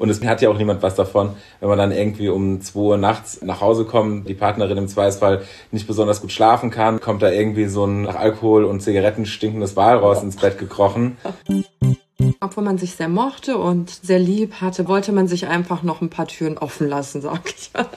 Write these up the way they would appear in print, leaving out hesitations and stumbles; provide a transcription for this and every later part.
Und es hat ja auch niemand was davon, wenn man dann irgendwie um 2 Uhr nachts nach Hause kommt, die Partnerin im Zweifelsfall nicht besonders gut schlafen kann, kommt da irgendwie so ein nach Alkohol und Zigaretten stinkendes Walross ins Bett gekrochen. Obwohl man sich sehr mochte und sehr lieb hatte, wollte man sich einfach noch ein paar Türen offen lassen, sag ich mal.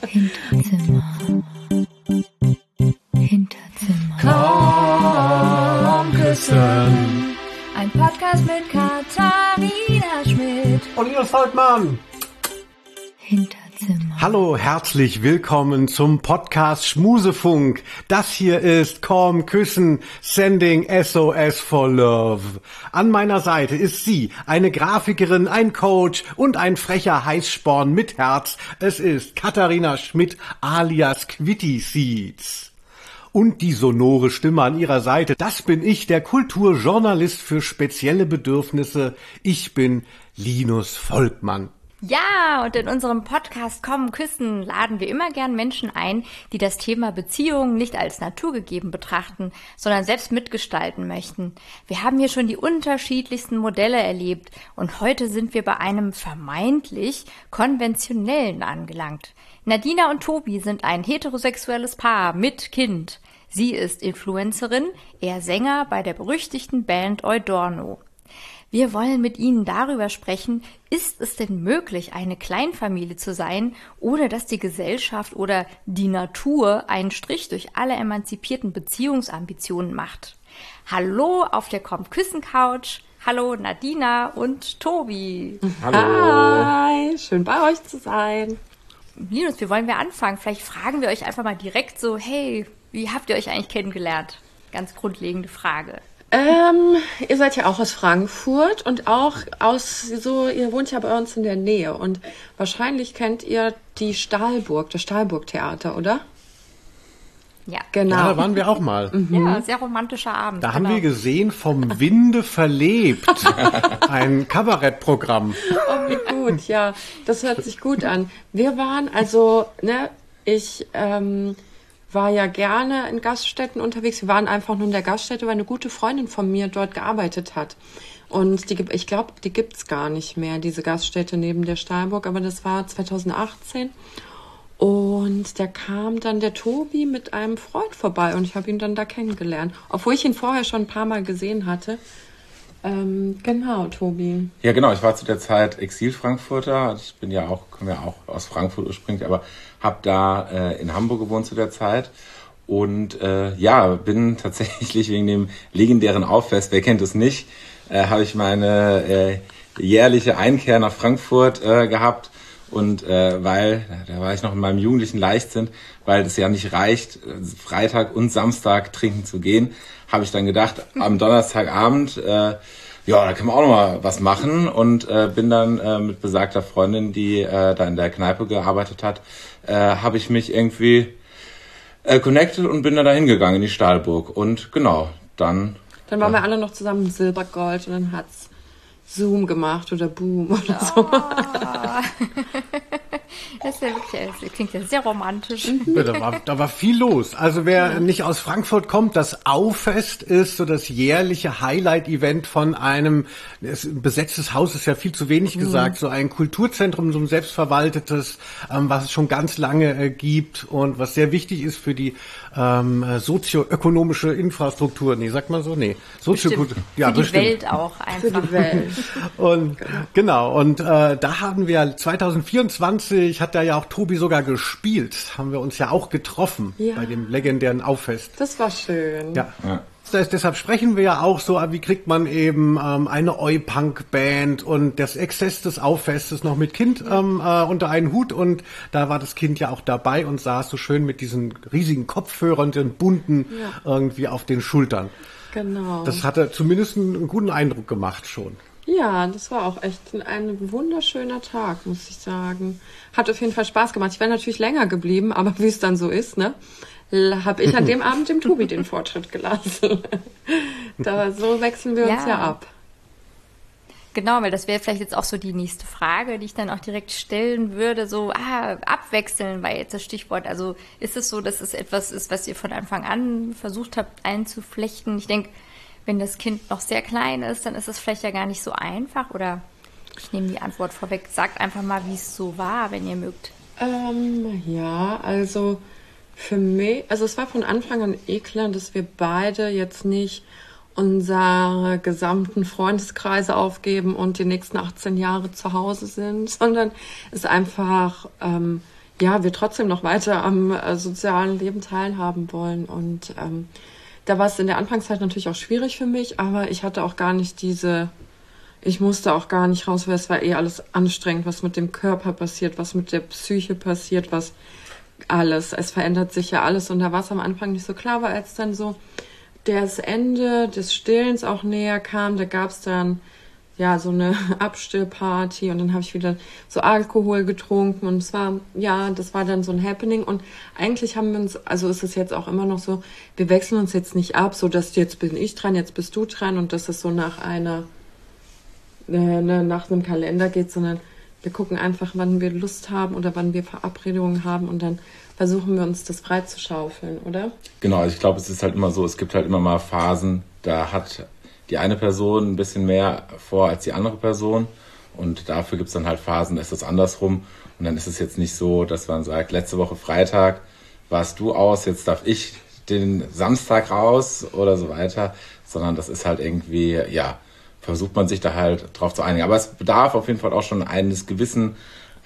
Hinterzimmer. Komm küssen. Ein Podcast mit Katharina Schmidt Und Linus Volkmann. Hinterzimmer. Hallo, herzlich willkommen zum Podcast Schmusefunk. Das hier ist Komm Küssen, Sending SOS for Love. An meiner Seite ist sie, eine Grafikerin, ein Coach und ein frecher Heißsporn mit Herz. Es ist Katharina Schmidt alias Quitty Seeds. Und die sonore Stimme an ihrer Seite, das bin ich, der Kulturjournalist für spezielle Bedürfnisse. Ich bin Linus Volkmann. Ja, und in unserem Podcast Komm Küssen laden wir immer gern Menschen ein, die das Thema Beziehungen nicht als naturgegeben betrachten, sondern selbst mitgestalten möchten. Wir haben hier schon die unterschiedlichsten Modelle erlebt und heute sind wir bei einem vermeintlich konventionellen angelangt. Nadina und Tobi sind ein heterosexuelles Paar mit Kind. Sie ist Influencerin, er Sänger bei der berüchtigten Band Eudorno. Wir wollen mit Ihnen darüber sprechen, ist es denn möglich, eine Kleinfamilie zu sein, ohne dass die Gesellschaft oder die Natur einen Strich durch alle emanzipierten Beziehungsambitionen macht? Hallo auf der Komm-Küssen-Couch. Hallo Nadina und Tobi. Hallo. Hi, schön bei euch zu sein. Linus, wie wollen wir anfangen? Vielleicht fragen wir euch einfach mal direkt so, hey, wie habt ihr euch eigentlich kennengelernt? Ganz grundlegende Frage. Ihr seid ja auch aus Frankfurt und auch ihr wohnt ja bei uns in der Nähe und wahrscheinlich kennt ihr das Stahlburg-Theater, oder? Ja. Genau. Ja, da waren wir auch mal. Ja, sehr romantischer Abend. Da haben wir gesehen, vom Winde verlebt, ein Kabarettprogramm. Oh, wie gut, ja, das hört sich gut an. Wir waren ich war ja gerne in Gaststätten unterwegs. Wir waren einfach nur in der Gaststätte, weil eine gute Freundin von mir dort gearbeitet hat. Und ich glaube, die gibt's gar nicht mehr, diese Gaststätte neben der Stahlburg. Aber das war 2018. Und da kam dann der Tobi mit einem Freund vorbei. Und ich habe ihn dann da kennengelernt. Obwohl ich ihn vorher schon ein paar Mal gesehen hatte. Genau, Tobi. Ja, genau. Ich war zu der Zeit Exil-Frankfurter. Ich komme ja auch aus Frankfurt ursprünglich, aber habe da in Hamburg gewohnt zu der Zeit. Und bin tatsächlich wegen dem legendären Auffest, wer kennt es nicht, habe ich meine jährliche Einkehr nach Frankfurt gehabt. Und da war ich noch in meinem jugendlichen Leichtsinn, weil es ja nicht reicht, Freitag und Samstag trinken zu gehen, habe ich dann gedacht, am Donnerstagabend, da kann man auch noch mal was machen und bin dann mit besagter Freundin, die da in der Kneipe gearbeitet hat, habe ich mich irgendwie connected und bin dann da hingegangen in die Stahlburg und genau, dann waren wir alle noch zusammen in Silbergold und dann hat's Zoom gemacht oder Boom oder so. Das ist ja wirklich, das klingt ja sehr romantisch. Ja, da war viel los. Also wer nicht aus Frankfurt kommt, das Auffest ist so das jährliche Highlight-Event von einem, ein besetztes Haus ist ja viel zu wenig gesagt, so ein Kulturzentrum, so ein selbstverwaltetes, was es schon ganz lange gibt und was sehr wichtig ist für die sozioökonomische Infrastruktur. Nee, sagt man so? Nee. Soziokultur. Ja, für die Welt auch einfach. Für die Welt. Und genau, und da haben wir 2024, hat da ja auch Tobi sogar gespielt, haben wir uns ja auch getroffen bei dem legendären Auffest. Das war schön. Ja. Deshalb sprechen wir ja auch so, wie kriegt man eben eine Oi-Punk-Band und das Exzess des Auffestes noch mit Kind unter einen Hut und da war das Kind ja auch dabei und saß so schön mit diesen riesigen Kopfhörern, den bunten irgendwie auf den Schultern. Genau. Das hatte zumindest einen guten Eindruck gemacht schon. Ja, das war auch echt ein wunderschöner Tag, muss ich sagen. Hat auf jeden Fall Spaß gemacht. Ich wäre natürlich länger geblieben, aber wie es dann so ist, ne, habe ich an dem Abend dem Tobi den Vortritt gelassen. So wechseln wir uns ja ab. Genau, weil das wäre vielleicht jetzt auch so die nächste Frage, die ich dann auch direkt stellen würde, so, abwechseln war jetzt das Stichwort. Also ist es so, dass es etwas ist, was ihr von Anfang an versucht habt einzuflechten? Ich denke, wenn das Kind noch sehr klein ist, dann ist es vielleicht ja gar nicht so einfach, oder? Ich nehme die Antwort vorweg. Sagt einfach mal, wie es so war, wenn ihr mögt. Ja, also für mich, also es war von Anfang an klar, dass wir beide jetzt nicht unsere gesamten Freundeskreise aufgeben und die nächsten 18 Jahre zu Hause sind, sondern es einfach, wir trotzdem noch weiter am sozialen Leben teilhaben wollen. Und da war es in der Anfangszeit natürlich auch schwierig für mich, aber ich hatte auch gar nicht ich musste auch gar nicht raus, weil es war alles anstrengend, was mit dem Körper passiert, was mit der Psyche passiert, was alles. Es verändert sich ja alles und da war es am Anfang nicht so klar, weil als dann so das Ende des Stillens auch näher kam, da gab es dann so eine Abstillparty und dann habe ich wieder so Alkohol getrunken und das war dann so ein Happening und eigentlich haben wir uns, also ist es jetzt auch immer noch so, wir wechseln uns jetzt nicht ab, so dass jetzt bin ich dran, jetzt bist du dran und dass es so nach einem Kalender geht, sondern wir gucken einfach, wann wir Lust haben oder wann wir Verabredungen haben und dann versuchen wir uns das freizuschaufeln, oder? Genau, also ich glaube, es ist halt immer so, es gibt halt immer mal Phasen, da hat die eine Person ein bisschen mehr vor als die andere Person und dafür gibt es dann halt Phasen, da ist das andersrum und dann ist es jetzt nicht so, dass man sagt, letzte Woche Freitag warst du aus, jetzt darf ich den Samstag raus oder so weiter, sondern das ist halt irgendwie, versucht man sich da halt drauf zu einigen. Aber es bedarf auf jeden Fall auch schon einer gewissen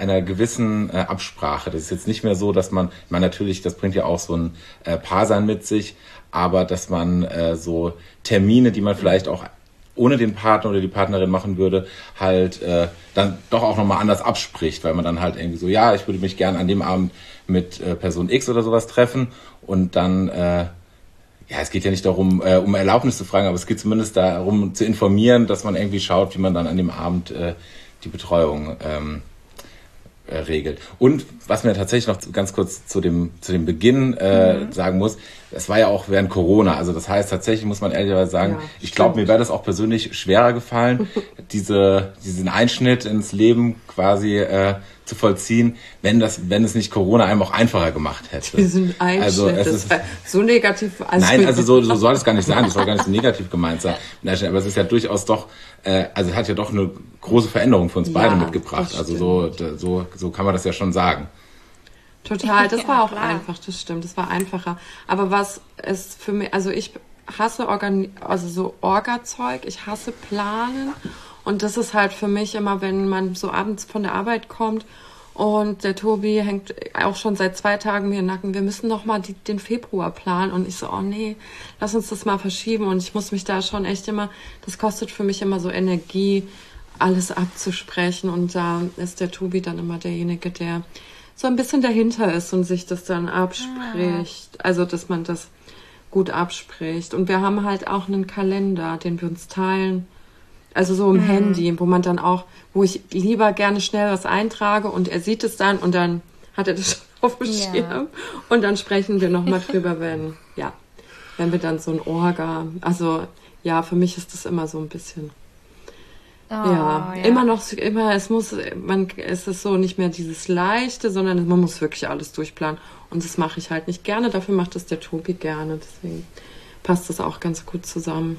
Absprache. Das ist jetzt nicht mehr so, dass man natürlich, das bringt ja auch so ein Paarsein mit sich, aber dass man so Termine, die man vielleicht auch ohne den Partner oder die Partnerin machen würde, halt dann doch auch nochmal anders abspricht, weil man dann halt irgendwie so, ich würde mich gern an dem Abend mit Person X oder sowas treffen und dann es geht ja nicht darum, um Erlaubnis zu fragen, aber es geht zumindest darum, zu informieren, dass man irgendwie schaut, wie man dann an dem Abend die Betreuung regelt. Und was mir tatsächlich noch ganz kurz zu dem Beginn sagen muss, es war ja auch während Corona, also das heißt tatsächlich, muss man ehrlicherweise sagen, ich glaube, mir wäre das auch persönlich schwerer gefallen, diesen Einschnitt ins Leben quasi zu vollziehen, wenn es nicht Corona einem auch einfacher gemacht hätte. Diesen Einschnitt, also es ist so negativ. Nein, also so soll es gar nicht sein, das soll gar nicht so negativ gemeint sein. Aber es ist ja durchaus doch, es hat ja doch eine große Veränderung für uns beide mitgebracht. Also so kann man das ja schon sagen. Total, das war auch einfach, das stimmt, das war einfacher. Aber was ist für mich, also ich hasse so Orga-Zeug, ich hasse Planen und das ist halt für mich immer, wenn man so abends von der Arbeit kommt und der Tobi hängt auch schon seit 2 Tagen mir im Nacken, wir müssen noch mal den Februar planen und ich so, oh nee, lass uns das mal verschieben und ich muss mich da schon echt immer, das kostet für mich immer so Energie, alles abzusprechen und da ist der Tobi dann immer derjenige, der so ein bisschen dahinter ist und sich das dann abspricht. Also, dass man das gut abspricht. Und wir haben halt auch einen Kalender, den wir uns teilen. Also so im Handy, wo man dann auch, wo ich lieber gerne schnell was eintrage und er sieht es dann und dann hat er das schon auf dem Schirm. Und dann sprechen wir nochmal drüber, wenn wir dann so ein Orga, also für mich ist das immer so ein bisschen... immer noch, es ist so nicht mehr dieses Leichte, sondern man muss wirklich alles durchplanen. Und das mache ich halt nicht gerne, dafür macht es der Tobi gerne, deswegen passt das auch ganz gut zusammen.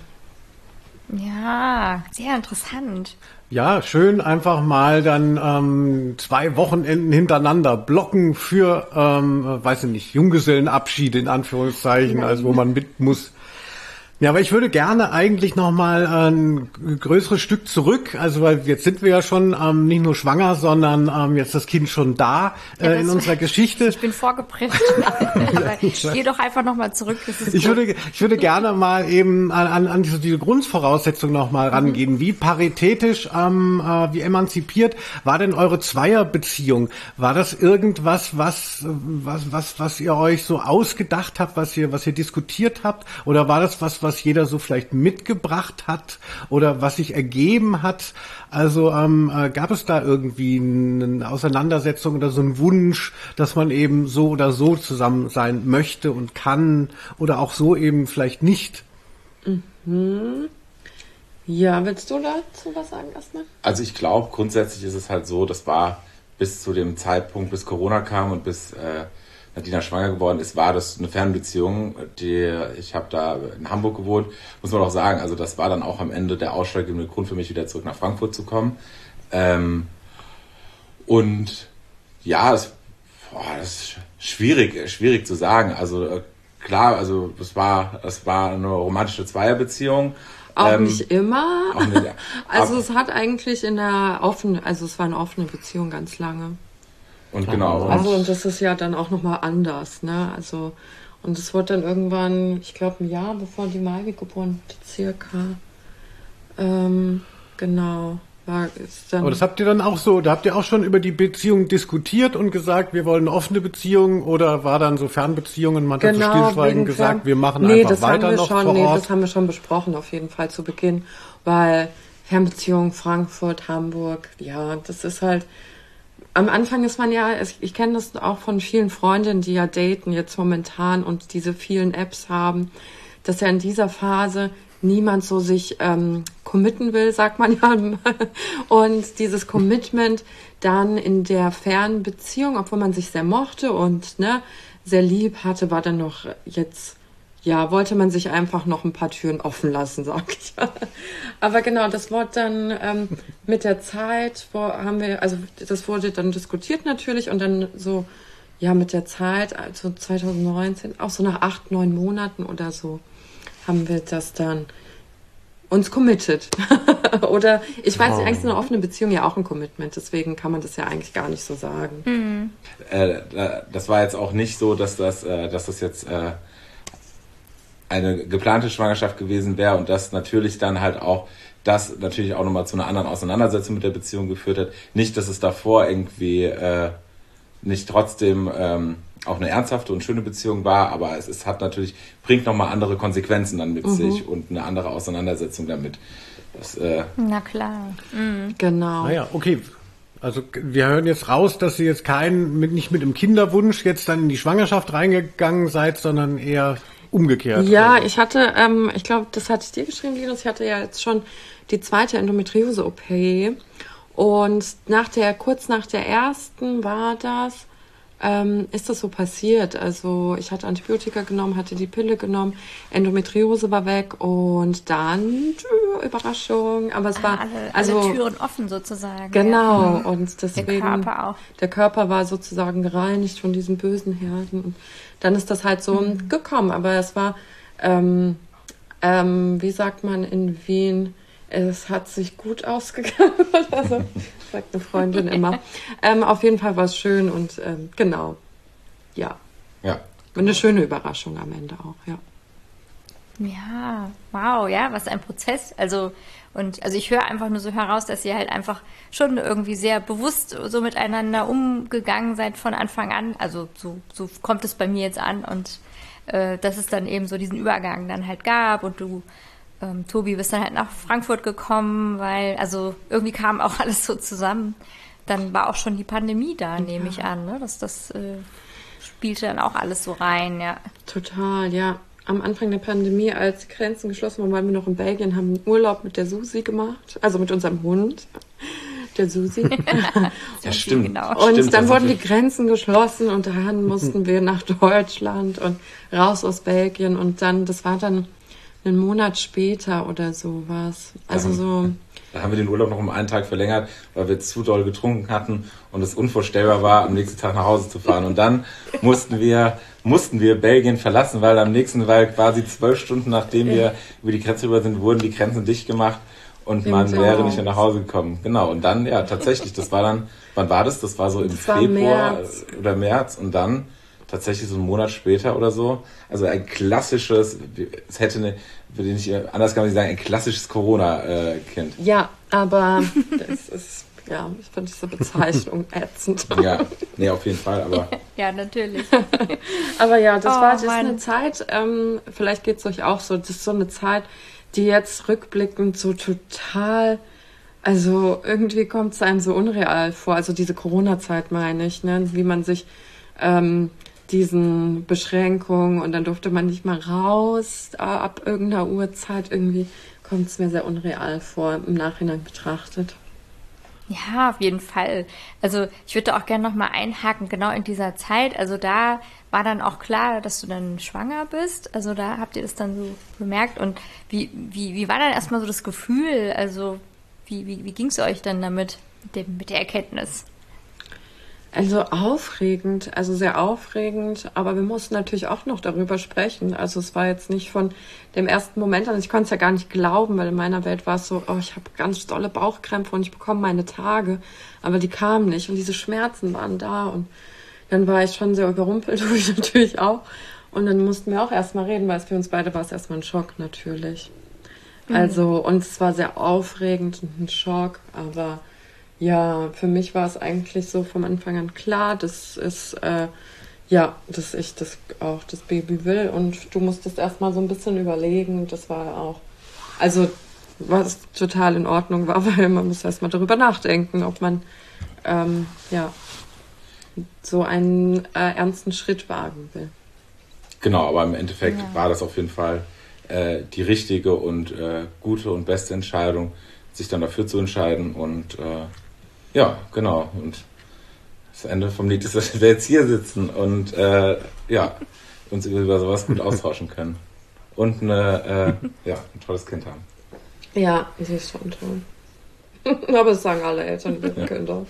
Ja, sehr interessant. Ja, schön einfach mal dann 2 Wochenenden hintereinander blocken für, weiß ich nicht, Junggesellenabschied in Anführungszeichen, also wo man mit muss. Ja, aber ich würde gerne eigentlich nochmal ein größeres Stück zurück, also weil jetzt sind wir ja schon nicht nur schwanger, sondern jetzt das Kind schon da in unserer Geschichte. Ich bin vorgeprescht. Geh doch einfach nochmal zurück. Das ist ich würde gerne mal eben an diese Grundvoraussetzung nochmal rangehen. Wie paritätisch, wie emanzipiert war denn eure Zweierbeziehung? War das irgendwas, was ihr euch so ausgedacht habt, was ihr diskutiert habt? Oder war das was jeder so vielleicht mitgebracht hat oder was sich ergeben hat? Also gab es da irgendwie eine Auseinandersetzung oder so einen Wunsch, dass man eben so oder so zusammen sein möchte und kann oder auch so eben vielleicht nicht? Ja, willst du dazu was sagen erstmal? Also ich glaube, grundsätzlich ist es halt so, das war bis zu dem Zeitpunkt, bis Corona kam und bis Nadina schwanger geworden ist, war das eine Fernbeziehung. Ich habe da in Hamburg gewohnt, muss man auch sagen. Also das war dann auch am Ende der ausschlaggebende Grund für mich, wieder zurück nach Frankfurt zu kommen. Und ja, das ist schwierig zu sagen. Also klar, also es war eine romantische Zweierbeziehung. Auch nicht immer. Auch nicht, also es hat eigentlich es war eine offene Beziehung ganz lange. Und genau. Und das ist ja dann auch nochmal anders, ne? Also, und es wurde dann irgendwann, ich glaube, ein Jahr bevor die Maivi geboren wurde, circa. Genau. Aber das habt ihr dann auch so, da habt ihr auch schon über die Beziehung diskutiert und gesagt, wir wollen eine offene Beziehung, oder war dann so Fernbeziehungen, man hat so stillschweigend gesagt, wir machen einfach weiter noch vor Ort? Nee, das haben wir schon besprochen, auf jeden Fall zu Beginn, weil Fernbeziehung Frankfurt, Hamburg, ja, das ist halt, am Anfang ist man ja, ich kenne das auch von vielen Freundinnen, die ja daten jetzt momentan und diese vielen Apps haben, dass ja in dieser Phase niemand so sich committen will, sagt man ja. Und dieses Commitment dann in der Fernbeziehung, obwohl man sich sehr mochte und sehr lieb hatte, war dann noch jetzt, ja, wollte man sich einfach noch ein paar Türen offen lassen, sag ich. Aber genau, das wurde dann mit der Zeit, das wurde dann diskutiert natürlich und dann so, ja, mit der Zeit, also 2019, auch so nach 8, 9 Monaten oder so, haben wir das dann uns committed. Oder ich weiß nicht, eigentlich ist eine offene Beziehung ja auch ein Commitment, deswegen kann man das ja eigentlich gar nicht so sagen. Das war jetzt auch nicht so, dass das jetzt eine geplante Schwangerschaft gewesen wäre und das natürlich dann halt auch nochmal zu einer anderen Auseinandersetzung mit der Beziehung geführt hat. Nicht, dass es davor irgendwie nicht trotzdem auch eine ernsthafte und schöne Beziehung war, aber es bringt nochmal andere Konsequenzen dann mit sich und eine andere Auseinandersetzung damit. Na klar. Mhm. Genau. Naja, okay. Also wir hören jetzt raus, dass Sie jetzt nicht mit einem Kinderwunsch jetzt dann in die Schwangerschaft reingegangen seid, sondern eher umgekehrt. Ja, ich hatte, ich glaube, das hatte ich dir geschrieben, Linus, ich hatte ja jetzt schon die zweite Endometriose-OP und kurz nach der ersten war das, ist das so passiert. Also ich hatte Antibiotika genommen, hatte die Pille genommen, Endometriose war weg und dann Überraschung. Aber es war alle Türen offen sozusagen. Genau. Ja. Und deswegen der Körper auch. Der Körper war sozusagen gereinigt von diesen bösen Herden. Und dann ist das halt so gekommen. Aber es war, wie sagt man in Wien? Es hat sich gut ausgegangen oder so, sagt eine Freundin immer. Auf jeden Fall war es schön und genau, ja. Eine schöne Überraschung am Ende auch, ja. Ja, wow, ja, was ein Prozess. Also ich höre einfach nur so heraus, dass ihr halt einfach schon irgendwie sehr bewusst so miteinander umgegangen seid von Anfang an. Also so kommt es bei mir jetzt an und dass es dann eben so diesen Übergang dann halt gab und du Tobi, bist dann halt nach Frankfurt gekommen, weil, also irgendwie kam auch alles so zusammen. Dann war auch schon die Pandemie da, nehme ich an, ne? Das spielte dann auch alles so rein, ja. Total, ja. Am Anfang der Pandemie, als die Grenzen geschlossen waren, waren wir noch in Belgien, haben einen Urlaub mit der Susi gemacht, also mit unserem Hund, der Susi. Ja, stimmt. Genau. Und Stimmt, dann wurden die Grenzen geschlossen und dann mussten wir nach Deutschland und raus aus Belgien und dann, das war dann einen Monat später oder sowas. Also Da haben wir den Urlaub noch um einen Tag verlängert, weil wir zu doll getrunken hatten und es unvorstellbar war, am nächsten Tag nach Hause zu fahren. Und dann mussten wir Belgien verlassen, weil quasi 12 Stunden nachdem wir über die Grenze rüber sind, wurden die Grenzen dicht gemacht und man wäre nicht mehr nach Hause gekommen. Genau. Und dann, ja, tatsächlich, das war dann, wann war das? Das war so im Februar oder März und dann tatsächlich so einen Monat später oder so. Also ein klassisches, würde ich nicht anders kann man nicht sagen, ein klassisches Corona-Kind. Ja, aber das ist, ja, ich finde diese Bezeichnung ätzend. Ja, nee, auf jeden Fall, aber... Ja, natürlich. Aber ja, das ist eine Zeit, vielleicht geht es euch auch so, das ist so eine Zeit, die jetzt rückblickend so total, also irgendwie kommt es einem so unreal vor, also diese Corona-Zeit meine ich, ne, wie man sich diesen Beschränkungen und dann durfte man nicht mal raus ab irgendeiner Uhrzeit. Irgendwie kommt es mir sehr unreal vor, im Nachhinein betrachtet. Ja, auf jeden Fall. Also ich würde auch gerne nochmal einhaken, genau in dieser Zeit. Also da war dann auch klar, dass du dann schwanger bist. Also da habt ihr das dann so bemerkt. Und wie war dann erstmal so das Gefühl? Also wie ging es euch dann damit? mit der Erkenntnis? Also aufregend, also sehr aufregend, aber wir mussten natürlich auch noch darüber sprechen. Also es war jetzt nicht von dem ersten Moment an, ich konnte es ja gar nicht glauben, weil in meiner Welt war es so, oh, ich habe ganz dolle Bauchkrämpfe und ich bekomme meine Tage, aber die kamen nicht und diese Schmerzen waren da und dann war ich schon sehr überrumpelt, du ich natürlich auch. Und dann mussten wir auch erstmal reden, weil es für uns beide war es erstmal ein Schock natürlich. Also, und es war sehr aufregend und ein Schock, aber ja, für mich war es eigentlich so vom Anfang an klar, dass es, dass ich das auch das Baby will und du musstest erstmal so ein bisschen überlegen, das war auch, also was total in Ordnung war, weil man muss erstmal darüber nachdenken, ob man, so einen ernsten Schritt wagen will. Genau, aber im Endeffekt war das auf jeden Fall die richtige und gute und beste Entscheidung, sich dann dafür zu entscheiden und ja, genau. Und das Ende vom Lied ist, dass wir jetzt hier sitzen und uns über sowas gut austauschen können. Und ein tolles Kind haben. Ja, sie ist schon toll. Aber das sagen alle Eltern mit Kindern.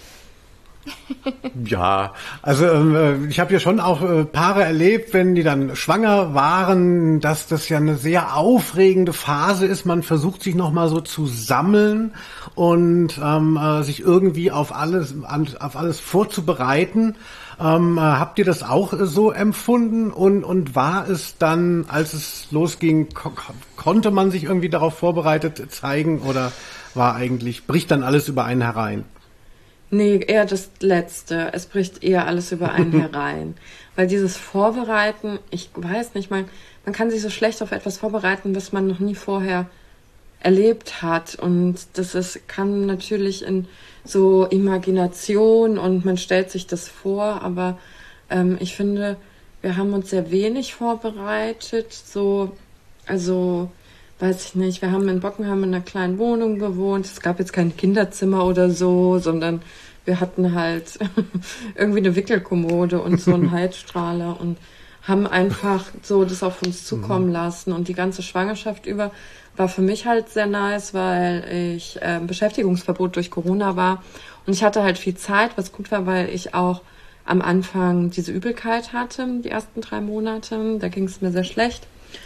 Ja, also ich habe ja schon auch Paare erlebt, wenn die dann schwanger waren, dass das ja eine sehr aufregende Phase ist. Man versucht sich nochmal so zu sammeln und sich irgendwie auf alles vorzubereiten. Habt ihr das auch so empfunden und war es dann, als es losging, konnte man sich irgendwie darauf vorbereitet zeigen oder bricht dann alles über einen herein? Nee, eher das Letzte. Es bricht eher alles über einen herein. Weil dieses Vorbereiten, ich weiß nicht, man kann sich so schlecht auf etwas vorbereiten, was man noch nie vorher erlebt hat. Und kann natürlich in so Imagination und man stellt sich das vor, aber ich finde, wir haben uns sehr wenig vorbereitet. Weiß ich nicht, wir haben in Bockenheim in einer kleinen Wohnung gewohnt. Es gab jetzt kein Kinderzimmer oder so, sondern wir hatten halt irgendwie eine Wickelkommode und so einen Heizstrahler und haben einfach so das auf uns zukommen lassen. Und die ganze Schwangerschaft über war für mich halt sehr nice, weil ich Beschäftigungsverbot durch Corona war. Und ich hatte halt viel Zeit, was gut war, weil ich auch am Anfang diese Übelkeit hatte, die ersten 3 Monate. Da ging es mir sehr schlecht.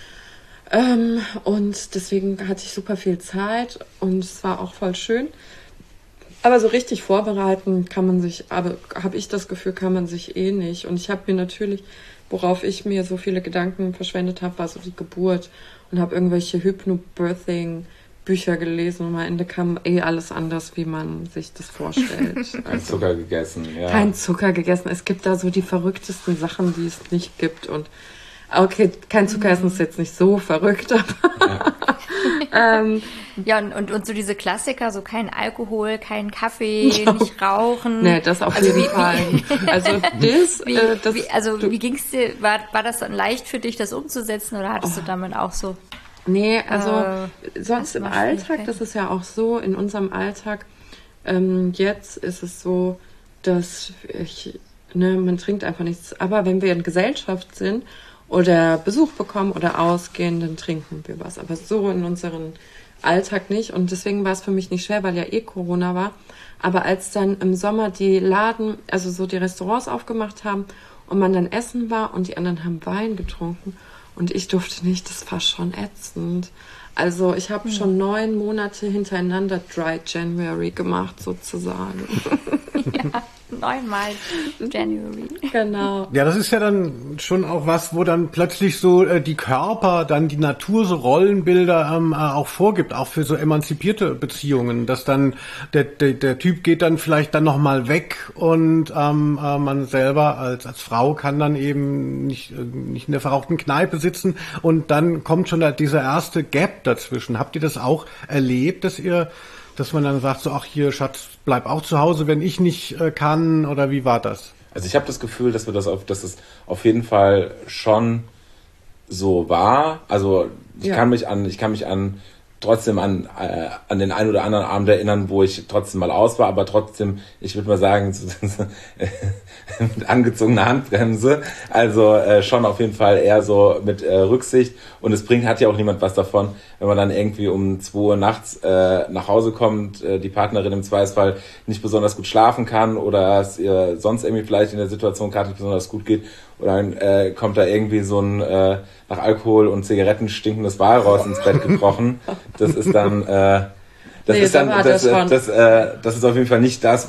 Und deswegen hatte ich super viel Zeit und es war auch voll schön. Aber so richtig vorbereiten habe ich das Gefühl, kann man sich eh nicht. Und ich habe mir natürlich, worauf ich mir so viele Gedanken verschwendet habe, war so die Geburt und habe irgendwelche Hypnobirthing-Bücher gelesen und am Ende kam alles anders, wie man sich das vorstellt. Kein Zucker gegessen, ja. Kein Zucker gegessen. Es gibt da so die verrücktesten Sachen, die es nicht gibt und okay, kein Zucker essen ist jetzt nicht so verrückt, aber ja, und so diese Klassiker, so kein Alkohol, kein Kaffee, nicht rauchen. Nee, das auf jeden Fall. Wie ging's dir? War das dann leicht für dich, das umzusetzen oder hattest du damit auch so? Nee, sonst im Alltag, das ist ja auch so, in unserem Alltag, jetzt ist es so, dass man trinkt einfach nichts. Aber wenn wir in Gesellschaft sind, oder Besuch bekommen oder ausgehen, dann trinken wir was. Aber so in unserem Alltag nicht. Und deswegen war es für mich nicht schwer, weil ja Corona war. Aber als dann im Sommer die Restaurants aufgemacht haben und man dann essen war und die anderen haben Wein getrunken und ich durfte nicht, das war schon ätzend. Also ich habe schon 9 Monate hintereinander Dry January gemacht, sozusagen. Ja, 9-mal January. Genau. Ja, das ist ja dann schon auch was, wo dann plötzlich so die Körper, dann die Natur so Rollenbilder auch vorgibt, auch für so emanzipierte Beziehungen, dass dann der Typ geht dann vielleicht dann nochmal weg und man selber als Frau kann dann eben nicht in der verrauchten Kneipe sitzen und dann kommt schon dieser erste Gap dazwischen. Habt ihr das auch erlebt, dass man dann sagt, so, ach hier, Schatz, bleib auch zu Hause, wenn ich nicht kann, oder wie war das? Also ich habe das Gefühl, dass es auf jeden Fall schon so war. Also ich kann mich an trotzdem an den einen oder anderen Abend erinnern, wo ich trotzdem mal aus war, aber trotzdem, ich würde mal sagen, mit angezogener Handbremse, also schon auf jeden Fall eher so mit Rücksicht, und es hat ja auch niemand was davon, wenn man dann irgendwie um 2 Uhr nachts nach Hause kommt, die Partnerin im Zweifelsfall nicht besonders gut schlafen kann oder es ihr sonst irgendwie vielleicht in der Situation gerade nicht besonders gut geht, oder dann kommt da irgendwie so ein nach Alkohol und Zigaretten stinkendes Walross ins Bett gekrochen. Das ist dann das ist auf jeden Fall nicht das,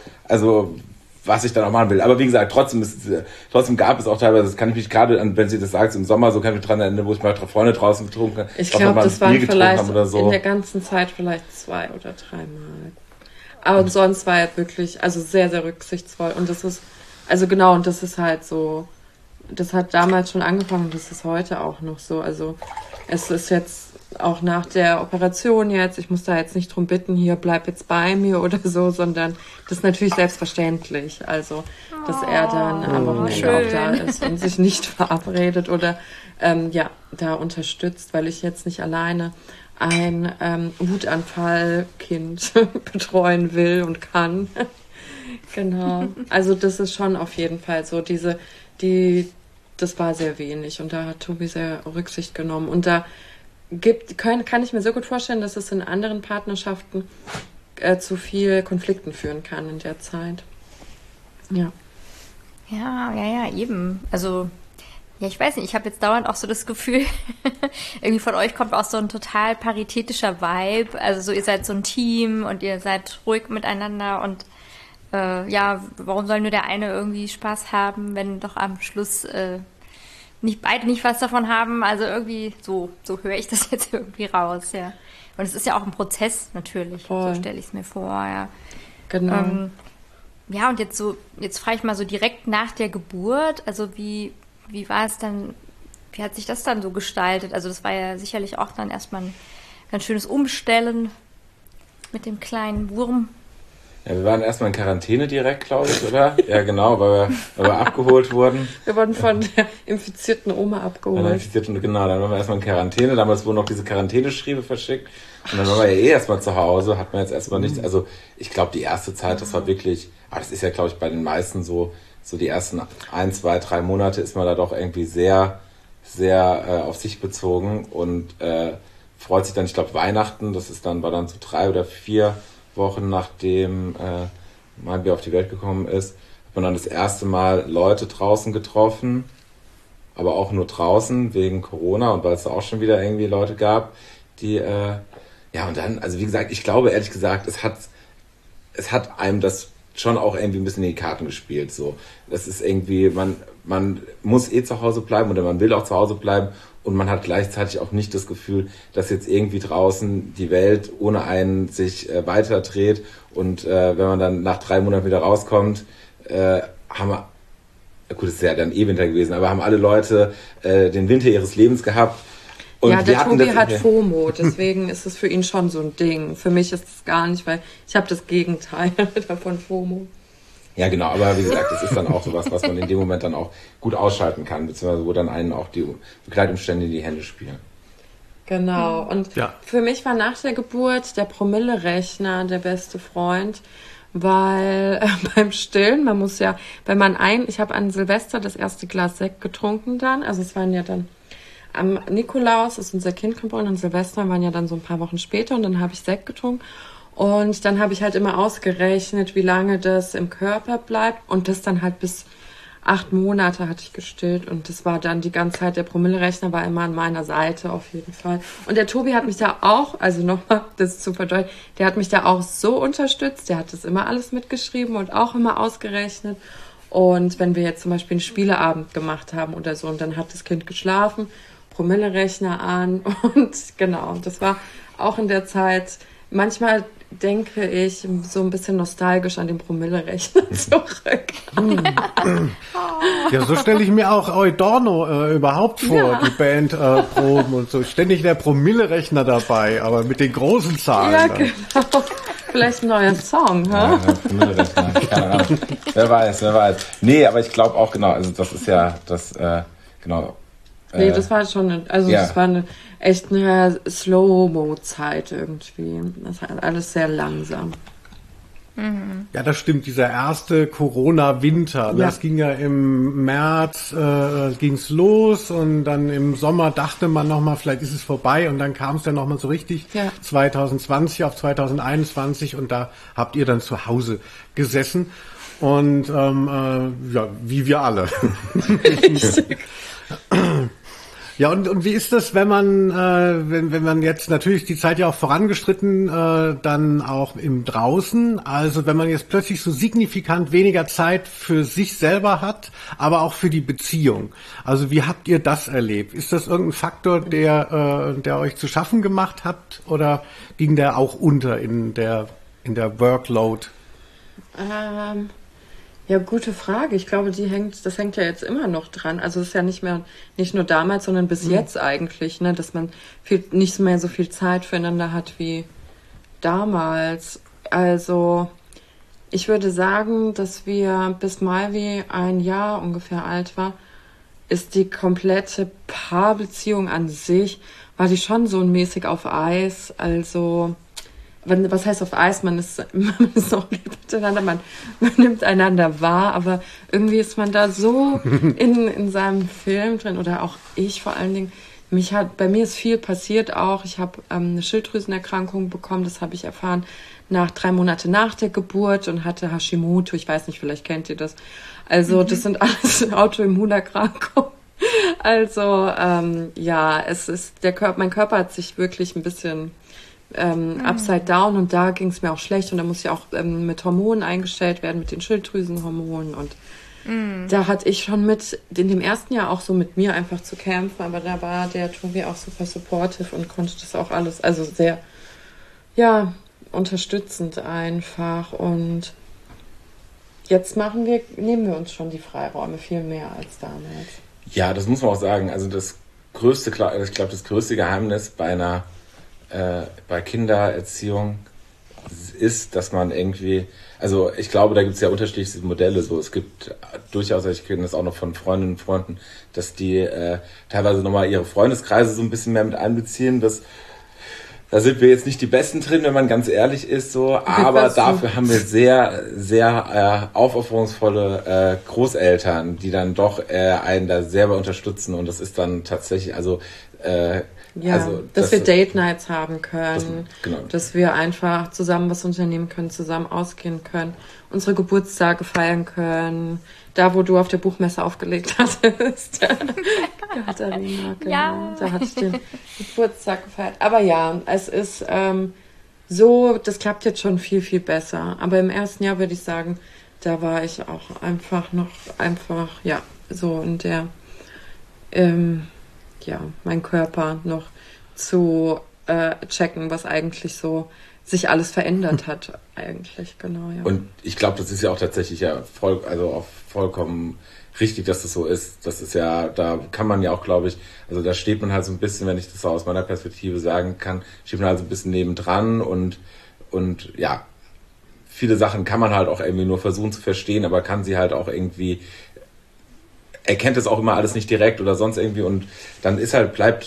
was ich dann auch machen will. Aber wie gesagt, trotzdem gab es auch teilweise, das kann ich mich gerade an, wenn sie das sagt, im Sommer, so kann ich mich dran erinnern, wo ich mal Freunde draußen getrunken habe. Ich glaube, das waren vielleicht in der ganzen Zeit vielleicht 2 oder 3 Mal. Aber sonst war er wirklich, also sehr, sehr rücksichtsvoll. Und das ist, also genau, und das ist halt so, das hat damals schon angefangen und das ist heute auch noch so. Also es ist jetzt auch nach der Operation jetzt, ich muss da jetzt nicht drum bitten, hier bleib jetzt bei mir oder so, sondern das ist natürlich selbstverständlich. Also, dass er dann am Wochenende auch da ist und sich nicht verabredet oder da unterstützt, weil ich jetzt nicht alleine ein Wutanfallkind betreuen will und kann. Genau. Also das ist schon auf jeden Fall so das war sehr wenig und da hat Tobi sehr Rücksicht genommen. Und da kann ich mir so gut vorstellen, dass es in anderen Partnerschaften zu viel Konflikten führen kann in der Zeit. Ja. Ja, eben. Also, ja, ich weiß nicht, ich habe jetzt dauernd auch so das Gefühl, irgendwie von euch kommt auch so ein total paritätischer Vibe. Also so, ihr seid so ein Team und ihr seid ruhig miteinander und warum soll nur der eine irgendwie Spaß haben, wenn doch am Schluss beide nicht was davon haben? Also irgendwie, so höre ich das jetzt irgendwie raus, ja. Und es ist ja auch ein Prozess natürlich, so stelle ich es mir vor, ja. Genau. Und jetzt frage ich mal so direkt nach der Geburt, also wie war es dann, wie hat sich das dann so gestaltet? Also das war ja sicherlich auch dann erstmal ein ganz schönes Umstellen mit dem kleinen Wurm. Ja, wir waren erstmal in Quarantäne direkt, glaube ich, oder? Ja, genau, weil wir abgeholt wurden. Wir wurden von der infizierten Oma abgeholt. Genau, dann waren wir erstmal in Quarantäne. Damals wurden noch diese Quarantäneschriebe verschickt. Und dann waren wir ja erstmal zu Hause, hat man jetzt erstmal nichts. Also ich glaube, die erste Zeit, das war wirklich, aber das ist ja, glaube ich, bei den meisten so die ersten 1, 2, 3 Monate ist man da doch irgendwie sehr, sehr auf sich bezogen und freut sich dann, ich glaube, Weihnachten, war dann so 3 oder 4 Wochen nachdem Mabi auf die Welt gekommen ist, hat man dann das erste Mal Leute draußen getroffen, aber auch nur draußen wegen Corona und weil es da auch schon wieder irgendwie Leute gab, die und dann, also wie gesagt, ich glaube ehrlich gesagt, es hat einem das schon auch irgendwie ein bisschen in die Karten gespielt, so. Das ist irgendwie, man muss zu Hause bleiben oder man will auch zu Hause bleiben und man hat gleichzeitig auch nicht das Gefühl, dass jetzt irgendwie draußen die Welt ohne einen sich weiterdreht und wenn man dann nach 3 Monaten wieder rauskommt, haben wir, gut, es ist ja dann Winter gewesen, aber haben alle Leute den Winter ihres Lebens gehabt. Und ja, der Tobi hat FOMO, deswegen ist es für ihn schon so ein Ding. Für mich ist es gar nicht, weil ich habe das Gegenteil davon, FOMO. Ja, genau, aber wie gesagt, das ist dann auch sowas, was man in dem Moment dann auch gut ausschalten kann, beziehungsweise wo dann einen auch die Begleitumstände in die Hände spielen. Genau, und für mich war nach der Geburt der Promillerechner der beste Freund, weil beim Stillen, ich habe an Silvester das erste Glas Sekt getrunken dann, also es waren ja dann am Nikolaus ist unser Kind geboren und Silvester waren ja dann so ein paar Wochen später und dann habe ich Sekt getrunken und dann habe ich halt immer ausgerechnet, wie lange das im Körper bleibt und das dann halt bis 8 Monate hatte ich gestillt und das war dann die ganze Zeit, der Promillerechner war immer an meiner Seite auf jeden Fall. Und der Tobi hat mich da auch, also nochmal, das zu verdeutlichen, der hat mich da auch so unterstützt, der hat das immer alles mitgeschrieben und auch immer ausgerechnet. Und wenn wir jetzt zum Beispiel einen Spieleabend gemacht haben oder so und dann hat das Kind geschlafen, Promillerechner an und genau, das war auch in der Zeit, manchmal denke ich so ein bisschen nostalgisch an den Promillerechner zurück. Ja, so stelle ich mir auch Eudorno überhaupt vor, die Band proben und so. Ständig der Promillerechner dabei, aber mit den großen Zahlen. Ja, genau. Vielleicht ein neuer Song, ha? Ja, Promillerechner, keine Ahnung. Wer weiß. Nee, aber ich glaube auch, genau, also das ist ja das, genau, Nee, das war schon, das war echt eine Slow-Mo-Zeit irgendwie. Das war alles sehr langsam. Ja, das stimmt, dieser erste Corona-Winter. Ja. Das ging ja im März, ging's los und dann im Sommer dachte man nochmal, vielleicht ist es vorbei und dann kam es dann nochmal so richtig 2020 auf 2021 und da habt ihr dann zu Hause gesessen und wie wir alle. Ja, und wie ist das, wenn man, wenn man jetzt natürlich die Zeit ja auch vorangeschritten, dann auch im Draußen, also wenn man jetzt plötzlich so signifikant weniger Zeit für sich selber hat, aber auch für die Beziehung. Also wie habt ihr das erlebt? Ist das irgendein Faktor, der euch zu schaffen gemacht hat oder ging der auch unter in der Workload? Ja, gute Frage. Ich glaube, das hängt ja jetzt immer noch dran. Also es ist ja nicht nur damals, sondern bis jetzt eigentlich, ne, dass man nicht mehr so viel Zeit füreinander hat wie damals. Also ich würde sagen, dass wir bis Malvi 1 Jahr ungefähr alt war, ist die komplette Paarbeziehung an sich, war die schon so mäßig auf Eis. Also was heißt auf Eis? Man ist auch lieb miteinander, man nimmt einander wahr, aber irgendwie ist man da so in seinem Film drin oder auch ich vor allen Dingen. Bei mir ist viel passiert auch. Ich habe eine Schilddrüsenerkrankung bekommen, das habe ich erfahren 3 Monate nach der Geburt und hatte Hashimoto. Ich weiß nicht, vielleicht kennt ihr das. Also das sind alles Autoimmunerkrankungen. Also mein Körper hat sich wirklich ein bisschen upside down und da ging es mir auch schlecht und da muss ich auch mit Hormonen eingestellt werden, mit den Schilddrüsenhormonen und da hatte ich schon in dem ersten Jahr auch so mit mir einfach zu kämpfen, aber da war der Tobi auch super supportive und konnte das auch alles, also sehr, unterstützend einfach und jetzt nehmen wir uns schon die Freiräume viel mehr als damals. Ja, das muss man auch sagen, also das größte Geheimnis bei Kindererziehung ist, dass man irgendwie, also ich glaube, da gibt es ja unterschiedliche Modelle. So, es gibt durchaus, ich kenne das auch noch von Freundinnen und Freunden, dass die teilweise nochmal ihre Freundeskreise so ein bisschen mehr mit einbeziehen. Da sind wir jetzt nicht die Besten drin, wenn man ganz ehrlich ist, so. Aber dafür haben wir sehr, sehr aufopferungsvolle Großeltern, die dann doch einen da selber unterstützen. Und das ist dann tatsächlich, dass wir Date Nights haben können, dass wir einfach zusammen was unternehmen können, zusammen ausgehen können, unsere Geburtstage feiern können, da wo du auf der Buchmesse aufgelegt hattest. Katharina, genau. Da hatte ich den Geburtstag gefeiert. Aber ja, es ist das klappt jetzt schon viel, viel besser. Aber im ersten Jahr würde ich sagen, da war ich auch einfach so in der mein Körper noch zu checken, was eigentlich so sich alles verändert hat, eigentlich, genau, ja. Und ich glaube, das ist ja auch tatsächlich vollkommen richtig, dass das so ist. Das ist ja, da kann man ja auch, glaube ich, also da steht man halt so ein bisschen, wenn ich das so aus meiner Perspektive sagen kann, steht man halt so ein bisschen nebendran und ja, viele Sachen kann man halt auch irgendwie nur versuchen zu verstehen, aber kann sie halt auch irgendwie erkennt es auch immer alles nicht direkt oder sonst irgendwie und dann ist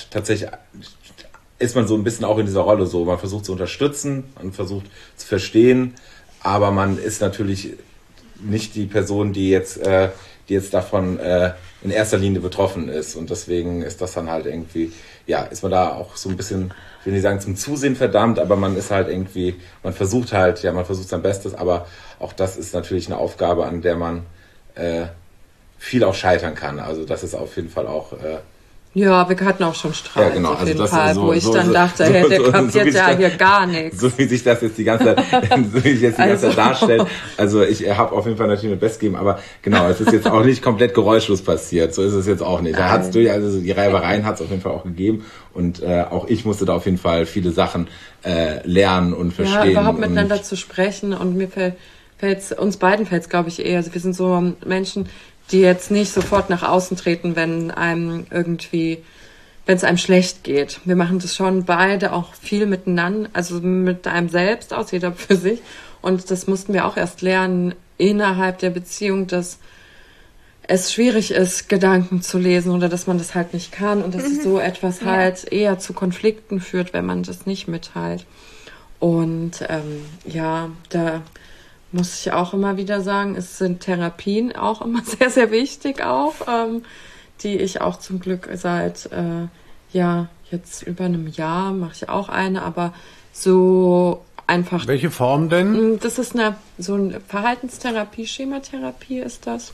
man so ein bisschen auch in dieser Rolle so. Man versucht zu unterstützen, man versucht zu verstehen, aber man ist natürlich nicht die Person, die jetzt davon in erster Linie betroffen ist und deswegen ist das dann halt irgendwie, ist man da auch so ein bisschen, ich will nicht sagen zum Zusehen verdammt, aber man ist halt irgendwie, man versucht sein Bestes, aber auch das ist natürlich eine Aufgabe, an der man viel auch scheitern kann. Also das ist auf jeden Fall auch... wir hatten auch schon Streit, ja, genau. auf jeden Fall, wo ich dann dachte, der kapiert ja hier gar nichts. So wie sich das jetzt die ganze Zeit, darstellt. Also ich habe auf jeden Fall natürlich mein Bestes gegeben, aber genau, es ist jetzt auch nicht komplett geräuschlos passiert. So ist es jetzt auch nicht. Da hat's die Reibereien hat es auf jeden Fall auch gegeben und auch ich musste da auf jeden Fall viele Sachen lernen und verstehen. Ja, überhaupt miteinander zu sprechen und uns beiden fällt es, glaube ich, eher. Also wir sind so Menschen, die jetzt nicht sofort nach außen treten, wenn es einem schlecht geht. Wir machen das schon beide auch viel miteinander, also mit einem selbst aus, jeder für sich. Und das mussten wir auch erst lernen innerhalb der Beziehung, dass es schwierig ist, Gedanken zu lesen oder dass man das halt nicht kann und dass so etwas halt eher zu Konflikten führt, wenn man das nicht mitteilt. Und da muss ich auch immer wieder sagen, es sind Therapien auch immer sehr, sehr wichtig auch, die ich auch zum Glück seit jetzt über einem Jahr mache ich auch eine, aber so einfach. Welche Form denn? Das ist so eine Verhaltenstherapie, Schematherapie ist das.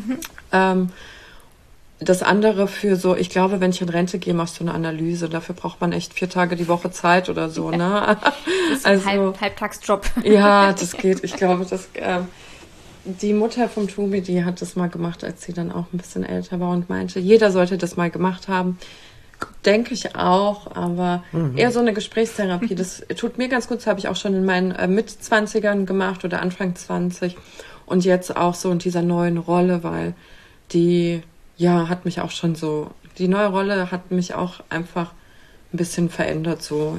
Das andere für so, ich glaube, wenn ich in Rente gehe, machst du eine Analyse. Dafür braucht man echt 4 Tage die Woche Zeit oder so, ne? Das ist ein Halbtagsjob. Ja, das geht. Ich glaube, die Mutter vom Tobi, die hat das mal gemacht, als sie dann auch ein bisschen älter war und meinte, jeder sollte das mal gemacht haben. Denke ich auch, aber eher so eine Gesprächstherapie. Das tut mir ganz gut. Das habe ich auch schon in meinen Mit-20ern gemacht oder Anfang 20 und jetzt auch so in dieser neuen Rolle, weil die hat mich auch schon so, die neue Rolle hat mich auch einfach ein bisschen verändert, so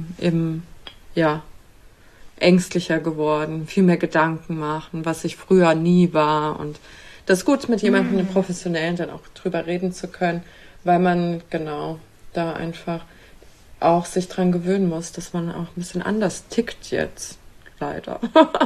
ängstlicher geworden, viel mehr Gedanken machen, was ich früher nie war. Und das ist gut, mit jemandem, einem Professionellen, dann auch drüber reden zu können, weil man genau da einfach auch sich dran gewöhnen muss, dass man auch ein bisschen anders tickt jetzt, leider.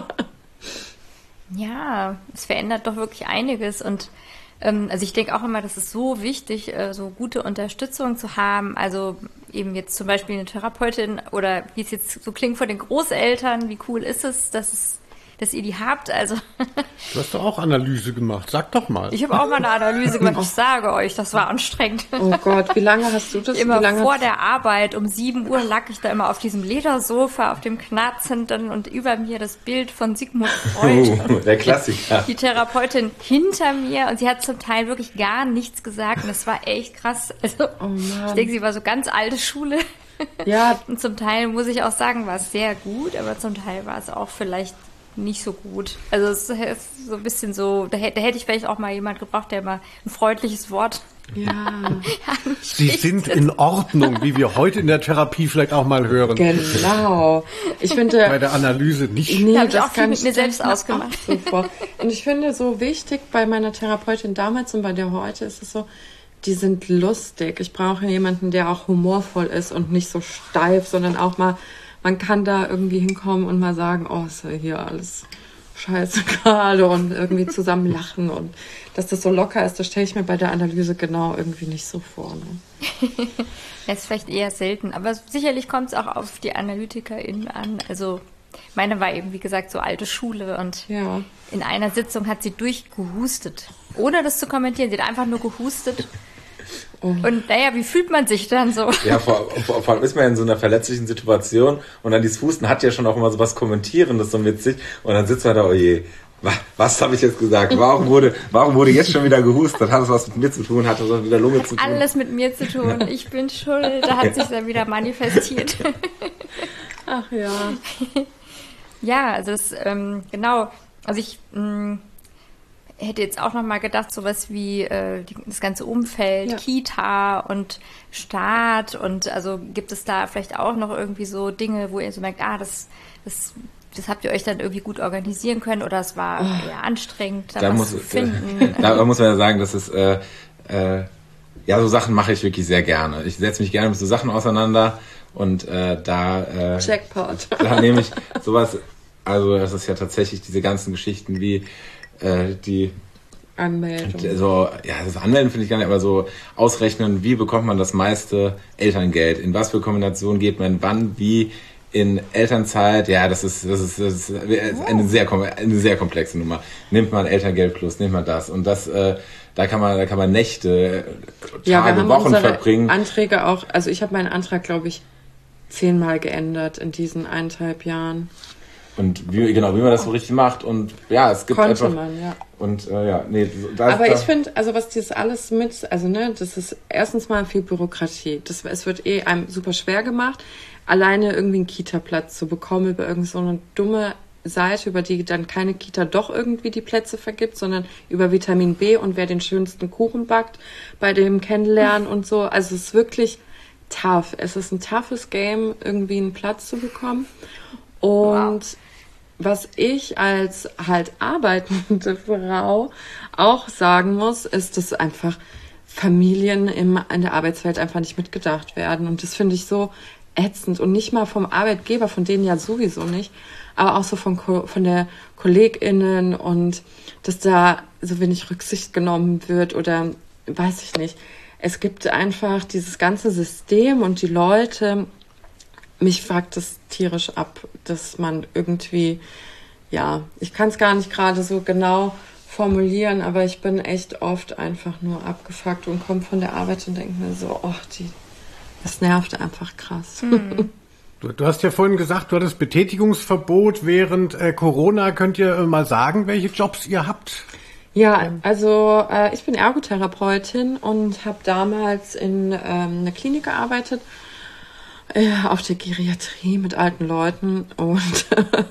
Ja, es verändert doch wirklich einiges und also ich denke auch immer, das ist so wichtig, so gute Unterstützung zu haben. Also eben jetzt zum Beispiel eine Therapeutin oder wie es jetzt so klingt von den Großeltern, wie cool ist es, dass ihr die habt. Also Du hast doch auch Analyse gemacht. Sag doch mal. ich habe auch mal eine Analyse gemacht. Ich sage euch, das war anstrengend. Oh Gott, wie lange hast du das? Immer wie lange vor der Arbeit, um 7 Uhr lag ich da immer auf diesem Ledersofa, auf dem Knarzenden und über mir das Bild von Sigmund Freud. Der Klassiker. Die Therapeutin hinter mir und sie hat zum Teil wirklich gar nichts gesagt und das war echt krass. Also ich denke, sie war so ganz alte Schule. Ja. Und zum Teil, muss ich auch sagen, war es sehr gut, aber zum Teil war es auch vielleicht nicht so gut. Also es ist so ein bisschen so, da hätte ich vielleicht auch mal jemand gebraucht, der mal ein freundliches Wort. Ja, Sie sind in Ordnung, wie wir heute in der Therapie vielleicht auch mal hören. genau. Ich finde, Bei der Analyse nicht. nee, Da habe ich das auch viel kann mit mir ich selbst mir ausgemacht. auch so vor. Und ich finde so wichtig bei meiner Therapeutin damals und bei der heute ist es so, die sind lustig. Ich brauche jemanden, der auch humorvoll ist und nicht so steif, sondern auch mal, man kann da irgendwie hinkommen und mal sagen, oh, ist ja hier alles scheiße gerade und irgendwie zusammen lachen und dass das so locker ist, das stelle ich mir bei der Analyse genau irgendwie nicht so vor. Ne? Das ist vielleicht eher selten, aber sicherlich kommt es auch auf die AnalytikerInnen an. Also meine war eben, wie gesagt, so alte Schule und Ja. in einer Sitzung hat sie durchgehustet, ohne das zu kommentieren. Sie hat einfach nur gehustet. Und naja, wie fühlt man sich dann so? Ja, vor allem ist man in so einer verletzlichen Situation und dann dieses Husten hat ja schon auch immer so was Kommentierendes, so witzig. Und dann sitzt man da, oh je, was habe ich jetzt gesagt? Warum wurde jetzt schon wieder gehustet? Hat das was mit mir zu tun? Hat das was mit der Lunge zu tun? Alles mit mir zu tun. Ich bin schuld. Da hat sich dann wieder manifestiert. Ach ja. Ja, also das, genau. Also ich hätte jetzt auch noch mal gedacht, sowas wie das ganze Umfeld, Ja. Kita und Staat und also gibt es da vielleicht auch noch irgendwie so Dinge, wo ihr so merkt, das habt ihr euch dann irgendwie gut organisieren können oder es war eher anstrengend, da was zu finden. Da muss man ja sagen, das ist so Sachen mache ich wirklich sehr gerne. Ich setze mich gerne mit so Sachen auseinander und Jackpot. da nehme ich sowas, also das ist ja tatsächlich diese ganzen Geschichten wie die Anmeldung. so, ja, das Anmelden finde ich gar nicht, aber so ausrechnen, wie bekommt man das meiste Elterngeld, in was für Kombination geht man wann, wie in Elternzeit, ja, das ist eine sehr komplexe Nummer. Nimmt man Elterngeld plus, nimmt man das und das, da kann man Nächte, Tage, Ja, wir haben Wochen unsere verbringen. Anträge auch, also ich habe meinen Antrag, glaube ich, 10-mal geändert in diesen 1,5 Jahren. Und wie man das so richtig macht und ja, es gibt Konnte einfach man, ja. und Aber ich finde, also was dieses alles das ist erstens mal viel Bürokratie. Es wird einem super schwer gemacht, alleine irgendwie einen Kita-Platz zu bekommen über irgend so eine dumme Seite, über die dann keine Kita doch irgendwie die Plätze vergibt, sondern über Vitamin B und wer den schönsten Kuchen backt bei dem Kennenlernen und so. Also es ist wirklich tough. Es ist ein toughes Game, irgendwie einen Platz zu bekommen. Und was ich als halt arbeitende Frau auch sagen muss, ist, dass einfach Familien in der Arbeitswelt einfach nicht mitgedacht werden. Und das finde ich so ätzend. Und nicht mal vom Arbeitgeber, von denen ja sowieso nicht, aber auch so von der KollegInnen und dass da so wenig Rücksicht genommen wird oder weiß ich nicht. Es gibt einfach dieses ganze System und die Leute, mich fuckt das tierisch ab, dass man irgendwie, ja, ich kann es gar nicht gerade so genau formulieren, aber ich bin echt oft einfach nur abgefuckt und komme von der Arbeit und denke mir so, das nervt einfach krass. Du hast ja vorhin gesagt, du hattest Betätigungsverbot während Corona. Könnt ihr mal sagen, welche Jobs ihr habt? Ja, also ich bin Ergotherapeutin und habe damals in einer Klinik gearbeitet, auf der Geriatrie mit alten Leuten und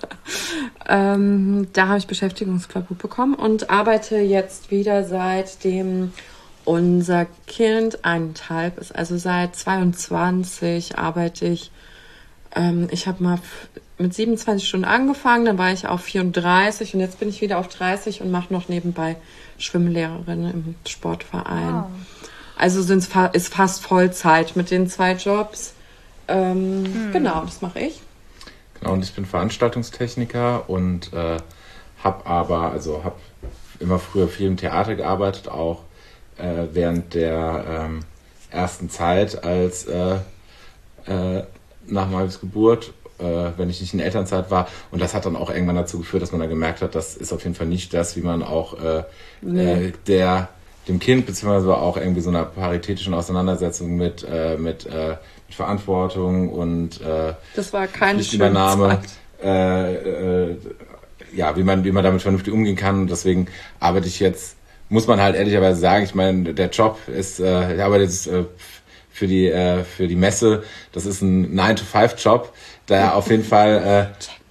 da habe ich Beschäftigungsverbot bekommen und arbeite jetzt wieder seitdem unser Kind 1,5 ist. Also seit 22 arbeite ich. Ich habe mal mit 27 Stunden angefangen, dann war ich auf 34 und jetzt bin ich wieder auf 30 und mache noch nebenbei Schwimmlehrerin im Sportverein. Wow. Also ist fast Vollzeit mit den 2 Jobs. Genau, das mache ich. Genau, und ich bin Veranstaltungstechniker und habe immer früher viel im Theater gearbeitet, auch während der ersten Zeit als nach Marys Geburt, wenn ich nicht in Elternzeit war. Und das hat dann auch irgendwann dazu geführt, dass man dann gemerkt hat, das ist auf jeden Fall nicht das, wie man auch dem Kind, beziehungsweise auch irgendwie so einer paritätischen Auseinandersetzung mit Verantwortung und das war keine Pflichtübernahme, wie man damit vernünftig umgehen kann. Und deswegen arbeite ich jetzt, muss man halt ehrlicherweise sagen, ich meine, der Job ist, ich arbeite jetzt für die Messe, das ist ein 9-to-5-Job, der auf jeden Fall,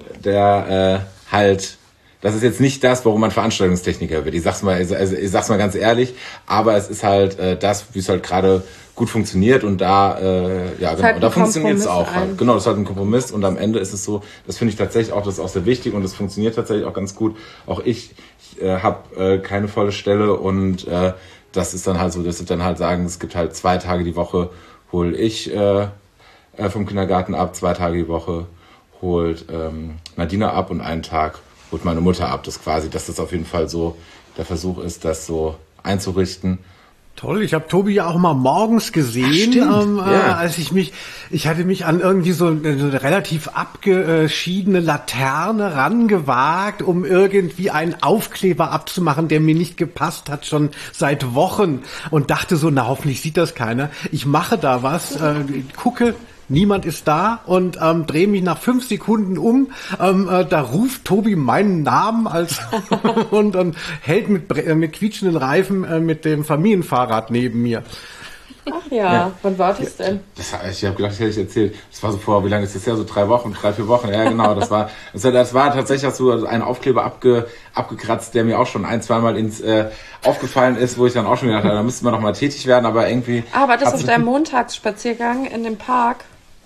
das ist jetzt nicht das, warum man Veranstaltungstechniker wird. Ich sag's mal ganz ehrlich, aber es ist halt das, wie es halt gerade gut funktioniert und da, da funktioniert es auch. Halt. Genau, das ist halt ein Kompromiss und am Ende ist es so, das finde ich tatsächlich auch, das ist auch sehr wichtig und das funktioniert tatsächlich auch ganz gut. Auch ich habe keine volle Stelle und das ist dann halt so, dass ich dann halt sagen, es gibt halt 2 Tage die Woche hole ich vom Kindergarten ab, 2 Tage die Woche holt Nadina ab und 1 Tag holt meine Mutter ab. Dass das auf jeden Fall so der Versuch ist, das so einzurichten. Toll, ich habe Tobi ja auch mal morgens gesehen, als ich hatte mich an irgendwie so eine relativ abgeschiedene Laterne rangewagt, um irgendwie einen Aufkleber abzumachen, der mir nicht gepasst hat, schon seit Wochen und dachte so, na hoffentlich sieht das keiner. Ich mache da was, gucke, niemand ist da und drehe mich nach 5 Sekunden um. Da ruft Tobi meinen Namen und hält mit quietschenden Reifen mit dem Familienfahrrad neben mir. Ach ja, wann war das denn? Ich habe gedacht, das hätte ich erzählt. Das war so vor, wie lange ist das her? So 3 Wochen, 3-4 Wochen. Ja, genau. Das war tatsächlich so ein Aufkleber abgekratzt, der mir auch schon 1-2 Mal aufgefallen ist, wo ich dann auch schon gedacht habe, da müsste man noch mal tätig werden, aber irgendwie. Aber das auf deinem Montagsspaziergang in dem Park.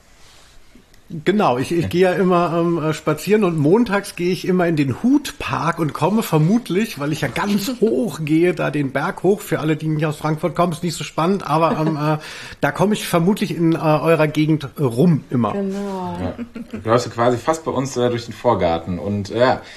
Genau, ich gehe ja immer spazieren und montags gehe ich immer in den Hutpark und komme vermutlich, weil ich ja ganz hoch gehe, da den Berg hoch, für alle, die nicht aus Frankfurt kommen, ist nicht so spannend, aber da komme ich vermutlich in eurer Gegend rum immer. Genau. Ja. Du läufst quasi fast bei uns durch den Vorgarten und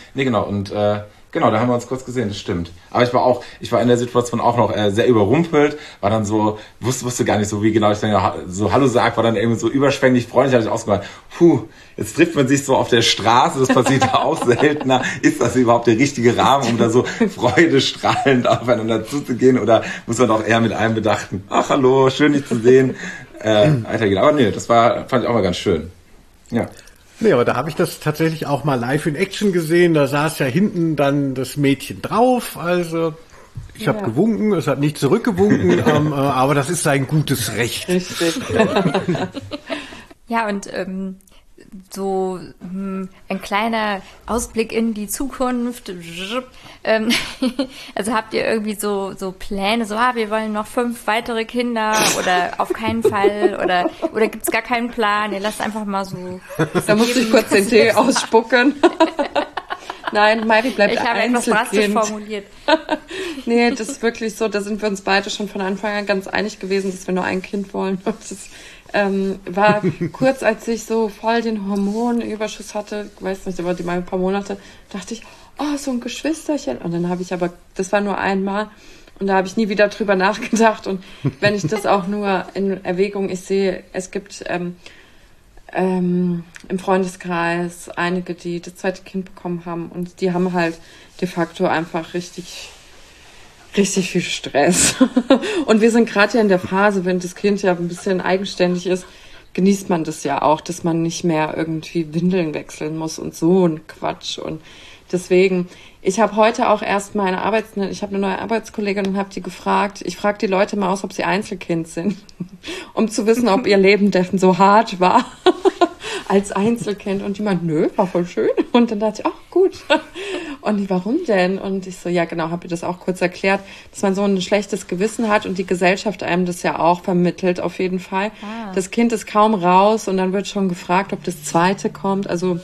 genau, da haben wir uns kurz gesehen, das stimmt. Aber ich war in der Situation auch noch sehr überrumpelt, war dann so, wusste gar nicht so, wie genau ich dann so Hallo sag, war dann irgendwie so überschwänglich freundlich, habe ich ausgemacht, jetzt trifft man sich so auf der Straße, das passiert ja auch seltener, ist das überhaupt der richtige Rahmen, um da so freudestrahlend aufeinander zuzugehen oder muss man doch eher mit einem bedachten, ach hallo, schön dich zu sehen, weitergehen. Aber nee, fand ich auch mal ganz schön. Ja. Nee, aber da habe ich das tatsächlich auch mal live in Action gesehen. Da saß ja hinten dann das Mädchen drauf. Also ich habe gewunken, es hat nicht zurückgewunken, aber das ist sein gutes Recht. Richtig. Ja, und so ein kleiner Ausblick in die Zukunft. Also habt ihr irgendwie so Pläne, so wir wollen noch 5 weitere Kinder oder auf keinen Fall oder gibt's gar keinen Plan? Ihr lasst einfach mal so. Da musste ich kurz den Tee ausspucken. Nein, Mari bleibt Ich habe etwas drastisch Einzelkind. formuliert. Nee, das ist wirklich so, da sind wir uns beide schon von Anfang an ganz einig gewesen, dass wir nur ein Kind wollen. Und das war kurz, als ich so voll den Hormonüberschuss hatte, weiß nicht, aber die mal ein paar Monate, dachte ich, oh, so ein Geschwisterchen. Und dann habe ich aber, das war nur einmal, und da habe ich nie wieder drüber nachgedacht. Und wenn ich das auch nur in Erwägung, ich sehe, es gibt im Freundeskreis einige, die das zweite Kind bekommen haben und die haben halt de facto einfach richtig viel Stress. Und wir sind gerade ja in der Phase, wenn das Kind ja ein bisschen eigenständig ist, genießt man das ja auch, dass man nicht mehr irgendwie Windeln wechseln muss und so ein Quatsch. Und deswegen, ich habe heute auch erst ich habe eine neue Arbeitskollegin und habe die gefragt, ich frage die Leute mal aus, ob sie Einzelkind sind, um zu wissen, ob ihr Leben denn so hart war als Einzelkind. Und die meint, nö, war voll schön. Und dann dachte ich, ach gut. Und die, warum denn? Und ich so, ja genau, habe ihr das auch kurz erklärt, dass man so ein schlechtes Gewissen hat und die Gesellschaft einem das ja auch vermittelt, auf jeden Fall. Das Kind ist kaum raus und dann wird schon gefragt, ob das zweite kommt. Also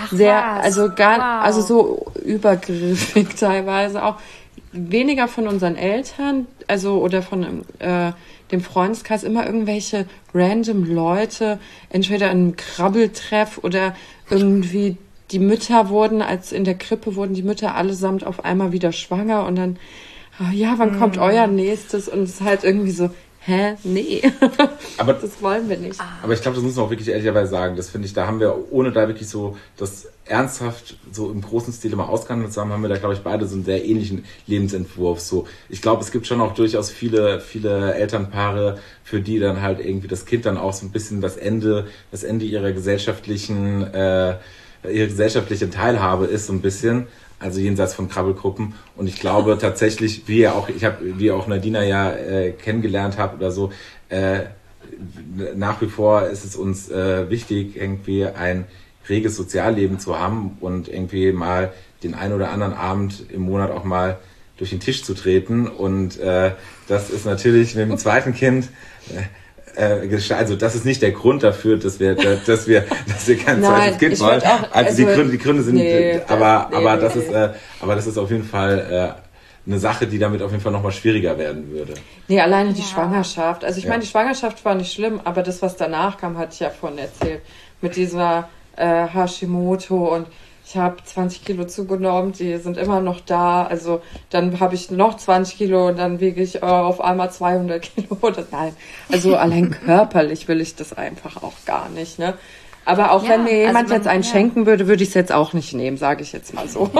also so übergriffig teilweise auch. Weniger von unseren Eltern, also oder von dem Freundeskreis, immer irgendwelche random Leute, entweder in einem Krabbeltreff oder irgendwie die Mütter in der Krippe wurden die Mütter allesamt auf einmal wieder schwanger und dann, ja, wann kommt euer nächstes? Und es ist halt irgendwie so, nee, Aber das wollen wir nicht. Aber ich glaube, das muss man auch wirklich ehrlicherweise sagen. Das finde ich, da haben wir, ohne da wirklich so das ernsthaft so im großen Stil mal ausgehandelt zu haben, haben wir da, glaube ich, beide so einen sehr ähnlichen Lebensentwurf. So, ich glaube, es gibt schon auch durchaus viele Elternpaare, für die dann halt irgendwie das Kind dann auch so ein bisschen das Ende ihrer ihre gesellschaftliche Teilhabe ist, so ein bisschen. Also jenseits von Krabbelgruppen. Und ich glaube tatsächlich, wie auch Nadina ja kennengelernt habt oder so, nach wie vor ist es uns wichtig, irgendwie ein reges Sozialleben zu haben und irgendwie mal den einen oder anderen Abend im Monat auch mal durch den Tisch zu treten. Und das ist natürlich mit dem zweiten Kind also das ist nicht der Grund dafür, dass wir kein zweites Kind wollen. Die Gründe sind, aber das ist auf jeden Fall eine Sache, die damit auf jeden Fall nochmal schwieriger werden würde. Nee, alleine die Schwangerschaft. Also ich meine, die Schwangerschaft war nicht schlimm, aber das, was danach kam, hatte ich ja vorhin erzählt. Mit dieser Hashimoto und ich habe 20 Kilo zugenommen, die sind immer noch da. Also dann habe ich noch 20 Kilo und dann wiege ich auf einmal 200 Kilo. Nein, also allein körperlich will ich das einfach auch gar nicht. Ne? Aber auch wenn mir jemand jetzt einen schenken würde, würde ich es jetzt auch nicht nehmen, sage ich jetzt mal so.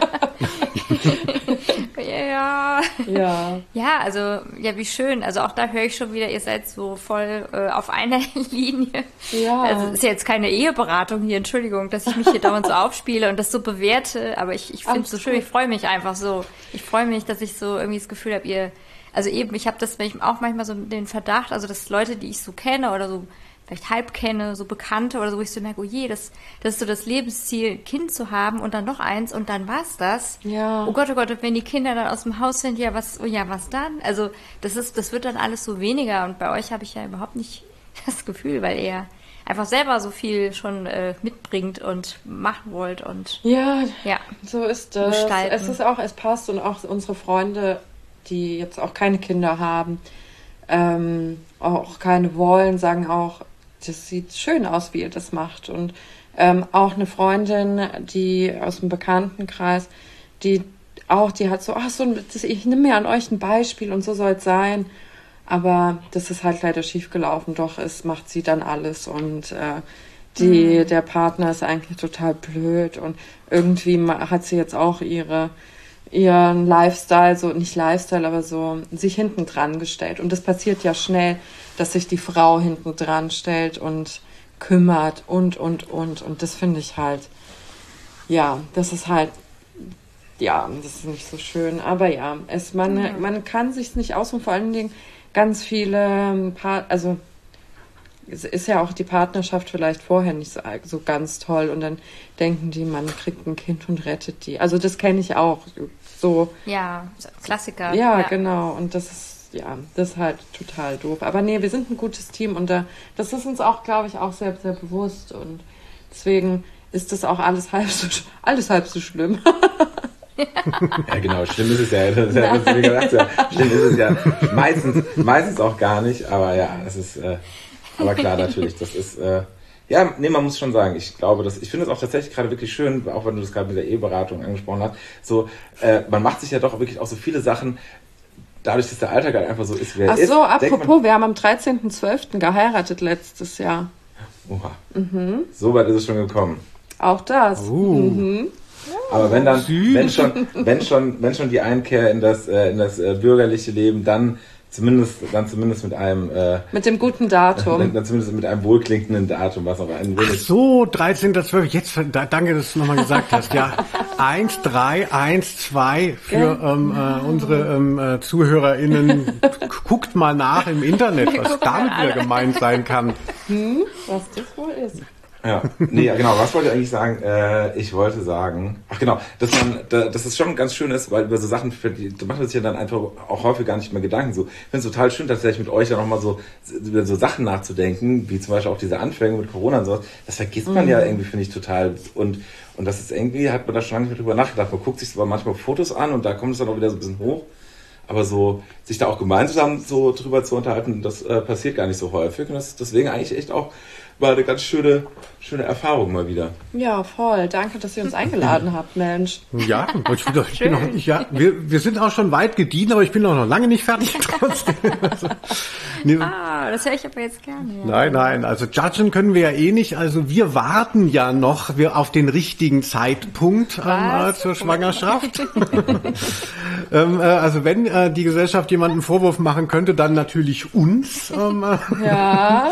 Ja, also, wie schön. Also auch da höre ich schon wieder, ihr seid so voll auf einer Linie. Ja. Also ist ja jetzt keine Eheberatung hier, Entschuldigung, dass ich mich hier dauernd so aufspiele und das so bewerte, aber ich finde es so schön, ich freue mich einfach so. Ich freue mich, dass ich so irgendwie das Gefühl habe, also eben, ich habe das, wenn ich auch manchmal so den Verdacht, also dass Leute, die ich so kenne oder so vielleicht halb kenne, so Bekannte oder so, wo ich so merke, oh je, das ist so das Lebensziel, Kind zu haben und dann noch eins und dann war's das. Ja. Oh Gott, und wenn die Kinder dann aus dem Haus sind, was dann? Also das wird dann alles so weniger und bei euch habe ich ja überhaupt nicht das Gefühl, weil ihr einfach selber so viel schon mitbringt und machen wollt und so ist das. Gestalten. Es passt und auch unsere Freunde, die jetzt auch keine Kinder haben, auch keine wollen, sagen auch, das sieht schön aus, wie ihr das macht. Und auch eine Freundin, die aus dem Bekanntenkreis, die hat so, ich nehme mir an euch ein Beispiel und so soll es sein. Aber das ist halt leider schief gelaufen. Doch, es macht sie dann alles und der Partner ist eigentlich total blöd und irgendwie hat sie jetzt auch ihren Lifestyle, so nicht Lifestyle, aber so sich hinten dran gestellt. Und das passiert ja schnell, dass sich die Frau hinten dran stellt und kümmert und. Und das finde ich halt, das ist halt, das ist nicht so schön. Aber man kann sich's nicht aussuchen, vor allen Dingen ganz viele also es ist ja auch die Partnerschaft vielleicht vorher nicht so ganz toll und dann denken die, man kriegt ein Kind und rettet die. Also das kenne ich auch so. Ja, Klassiker. Ja, genau. Und das ist halt total doof. Aber nee, wir sind ein gutes Team und das ist uns auch, glaube ich, auch sehr, sehr bewusst und deswegen ist das auch alles halb so schlimm. Ja, genau, schlimm ist es ja. Das ist ja, was du gesagt hast. Schlimm ist es ja meistens auch gar nicht, aber ja, es ist, aber klar, natürlich, das ist, ja, nee, man muss schon sagen, ich glaube, ich finde es auch tatsächlich gerade wirklich schön, auch wenn du das gerade mit der Eheberatung angesprochen hast, so, man macht sich ja doch wirklich auch so viele Sachen, dadurch, dass der Alltag halt einfach so ist, wie er ist. Ach so, apropos, wir haben am 13.12. geheiratet letztes Jahr. Oha, so weit ist es schon gekommen. Auch das. Aber wenn schon die Einkehr in das bürgerliche Leben, dann zumindest mit einem mit dem guten Datum. Dann zumindest mit einem wohlklingenden Datum, was auch ein wenig. Ach so, 13.12. Jetzt, danke, dass du nochmal gesagt hast. Ja, 1312 für unsere ZuhörerInnen. Guckt mal nach im Internet, was damit wieder gemeint sein kann. Was das wohl ist. Ja, nee, genau, was wollte ich eigentlich sagen? Ich wollte sagen, ach genau, dass es schon ganz schön ist, weil über so Sachen, da macht man sich ja dann einfach auch häufig gar nicht mehr Gedanken. So, ich finde es total schön, tatsächlich mit euch ja nochmal so über so Sachen nachzudenken, wie zum Beispiel auch diese Anfänge mit Corona und sowas. Das vergisst man ja irgendwie, finde ich, total. Und das ist irgendwie, hat man da schon lange nicht mehr drüber nachgedacht. Man guckt sich zwar manchmal Fotos an und da kommt es dann auch wieder so ein bisschen hoch. Aber so, sich da auch gemeinsam so drüber zu unterhalten, das passiert gar nicht so häufig. Und das ist deswegen eigentlich echt auch war eine ganz schöne Erfahrung mal wieder. Ja, voll. Danke, dass ihr uns eingeladen habt, Mensch. Ja, wir sind auch schon weit gediehen, aber ich bin auch noch lange nicht fertig trotzdem. Also, das höre ich aber jetzt gerne. Ja. Nein, also judgen können wir ja eh nicht. Also wir warten ja noch auf den richtigen Zeitpunkt zur Schwangerschaft. Also wenn die Gesellschaft jemanden einen Vorwurf machen könnte, dann natürlich uns. Ja.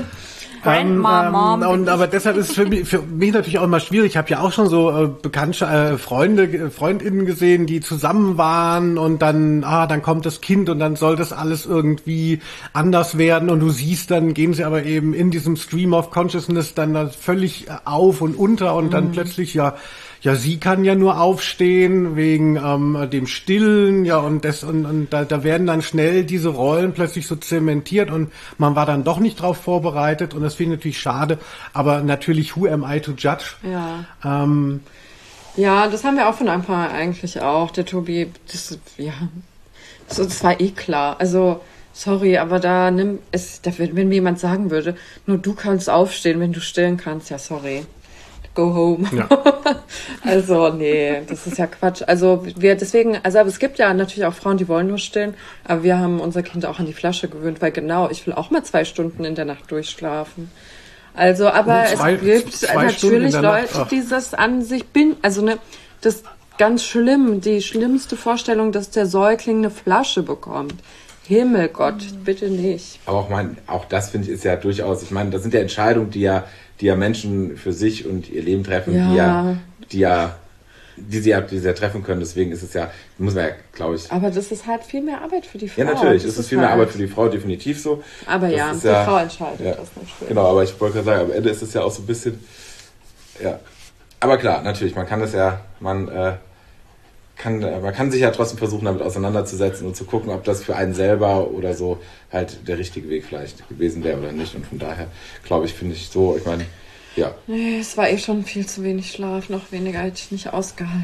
Aber deshalb ist es für mich natürlich auch immer schwierig. Ich habe ja auch schon so bekannte Freundinnen gesehen, die zusammen waren und dann kommt das Kind und dann soll das alles irgendwie anders werden und du siehst, dann gehen sie aber eben in diesem Stream of Consciousness dann völlig auf und unter und dann plötzlich ja, sie kann ja nur aufstehen wegen dem Stillen, ja, und da werden dann schnell diese Rollen plötzlich so zementiert und man war dann doch nicht drauf vorbereitet und das finde ich natürlich schade, aber natürlich, who am I to judge? Ja. Ja, das haben wir auch von Anfang an eigentlich auch, der Tobi, das war eh klar, also sorry, aber wenn mir jemand sagen würde, nur du kannst aufstehen, wenn du stillen kannst, ja, sorry. Go home. Ja. Also, nee, das ist ja Quatsch. Also, aber es gibt ja natürlich auch Frauen, die wollen nur stillen, aber wir haben unser Kind auch an die Flasche gewöhnt, weil ich will auch mal 2 Stunden in der Nacht durchschlafen. Also, aber es gibt natürlich Leute, die das an sich binden, das ist ganz schlimm, die schlimmste Vorstellung, dass der Säugling eine Flasche bekommt. Himmelgott, bitte nicht. Aber auch das finde ich ist ja durchaus, ich meine, das sind ja Entscheidungen, die ja Menschen für sich und ihr Leben treffen, die sie ja treffen können. Deswegen ist es ja, muss man ja, glaube ich. Aber das ist halt viel mehr Arbeit für die Frau. Ja, natürlich, es ist viel mehr Arbeit für die Frau, definitiv so. Aber die Frau entscheidet das natürlich. Genau, aber ich wollte gerade sagen, am Ende ist es ja auch so ein bisschen, ja. Aber klar, natürlich, man kann das ja, man kann sich ja trotzdem versuchen, damit auseinanderzusetzen und zu gucken, ob das für einen selber oder so halt der richtige Weg vielleicht gewesen wäre oder nicht. Und von daher, glaube ich, ich meine, ja. Nee, es war schon viel zu wenig Schlaf, noch weniger hätte ich nicht ausgehalten.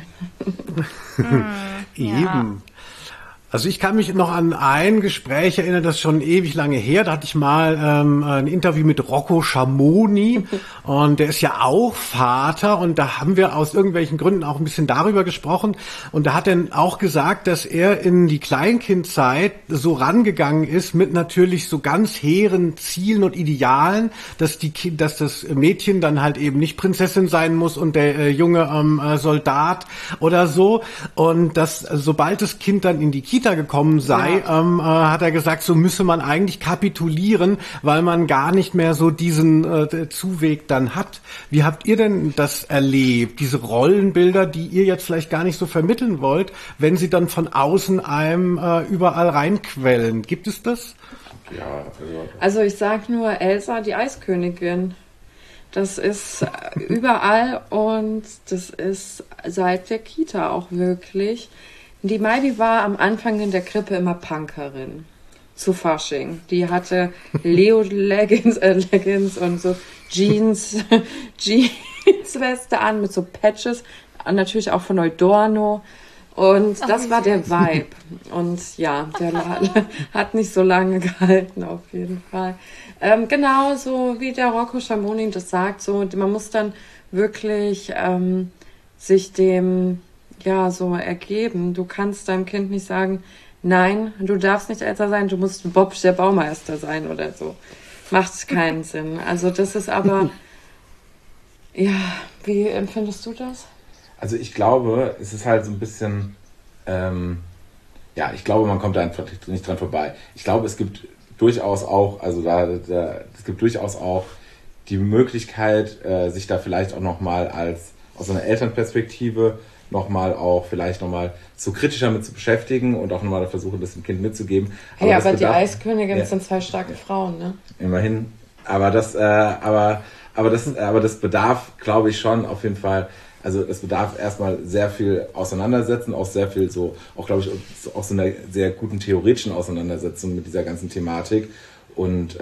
Eben. Also ich kann mich noch an ein Gespräch erinnern, das ist schon ewig lange her. Da hatte ich mal ein Interview mit Rocco Schamoni und der ist ja auch Vater und da haben wir aus irgendwelchen Gründen auch ein bisschen darüber gesprochen und da hat er auch gesagt, dass er in die Kleinkindzeit so rangegangen ist mit natürlich so ganz hehren Zielen und Idealen, dass das Mädchen dann halt eben nicht Prinzessin sein muss und der junge Soldat oder so und dass sobald das Kind dann in die Kita gekommen sei, hat er gesagt, so müsse man eigentlich kapitulieren, weil man gar nicht mehr so diesen Zuweg dann hat. Wie habt ihr denn das erlebt? Diese Rollenbilder, die ihr jetzt vielleicht gar nicht so vermitteln wollt, wenn sie dann von außen einem überall reinquellen. Gibt es das? Ja, also ich sag nur Elsa, die Eiskönigin. Das ist überall und das ist seit der Kita auch wirklich. Die Maidi war am Anfang in der Krippe immer Punkerin zu Fasching. Die hatte Leo-Leggings und so Jeansweste an mit so Patches, natürlich auch von Eudorno. Und das war der Vibe. Und ja, der hat nicht so lange gehalten, auf jeden Fall. Genauso wie der Rocco Schamoni das sagt, so, man muss dann wirklich sich dem ja so ergeben. Du kannst deinem Kind nicht sagen, nein, du darfst nicht älter sein, du musst Bob der Baumeister sein oder so. Macht keinen Sinn. Also das ist aber, ja, wie empfindest du das? Also ich glaube, es ist halt so ein bisschen, ich glaube, man kommt da einfach nicht dran vorbei. Ich glaube, es gibt durchaus auch, es gibt durchaus auch die Möglichkeit, sich da vielleicht auch nochmal aus so einer Elternperspektive vielleicht nochmal so kritischer mit zu beschäftigen und auch nochmal versuchen, das dem Kind mitzugeben. Aber die Eiskönigin sind 2 starke Frauen, ne? Immerhin. Aber das bedarf, glaube ich, schon auf jeden Fall. Also es bedarf erstmal sehr viel Auseinandersetzen, auch sehr viel glaube ich, auch so einer sehr guten theoretischen Auseinandersetzung mit dieser ganzen Thematik. Und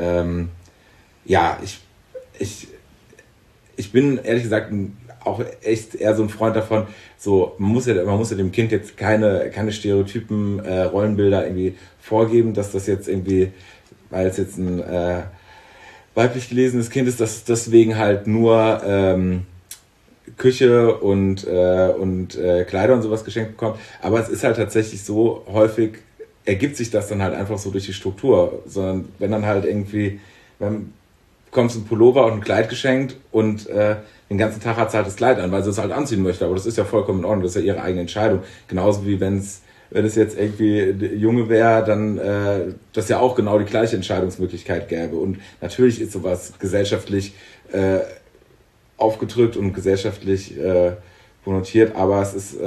ich bin ehrlich gesagt auch echt eher so ein Freund davon, so man muss ja dem Kind jetzt keine Stereotypen, Rollenbilder irgendwie vorgeben, dass das jetzt irgendwie, weil es jetzt ein weiblich gelesenes Kind ist, dass deswegen halt nur Küche und Kleider und sowas geschenkt bekommt. Aber es ist halt tatsächlich so, häufig ergibt sich das dann halt einfach so durch die Struktur. Sondern wenn dann halt irgendwie, bekommst du ein Pullover und ein Kleid geschenkt und den ganzen Tag hat sie halt das Kleid an, weil sie es halt anziehen möchte. Aber das ist ja vollkommen in Ordnung, das ist ja ihre eigene Entscheidung. Genauso wie wenn es jetzt irgendwie Junge wäre, dann das ja auch genau die gleiche Entscheidungsmöglichkeit gäbe. Und natürlich ist sowas gesellschaftlich aufgedrückt und gesellschaftlich konnotiert, aber es ist,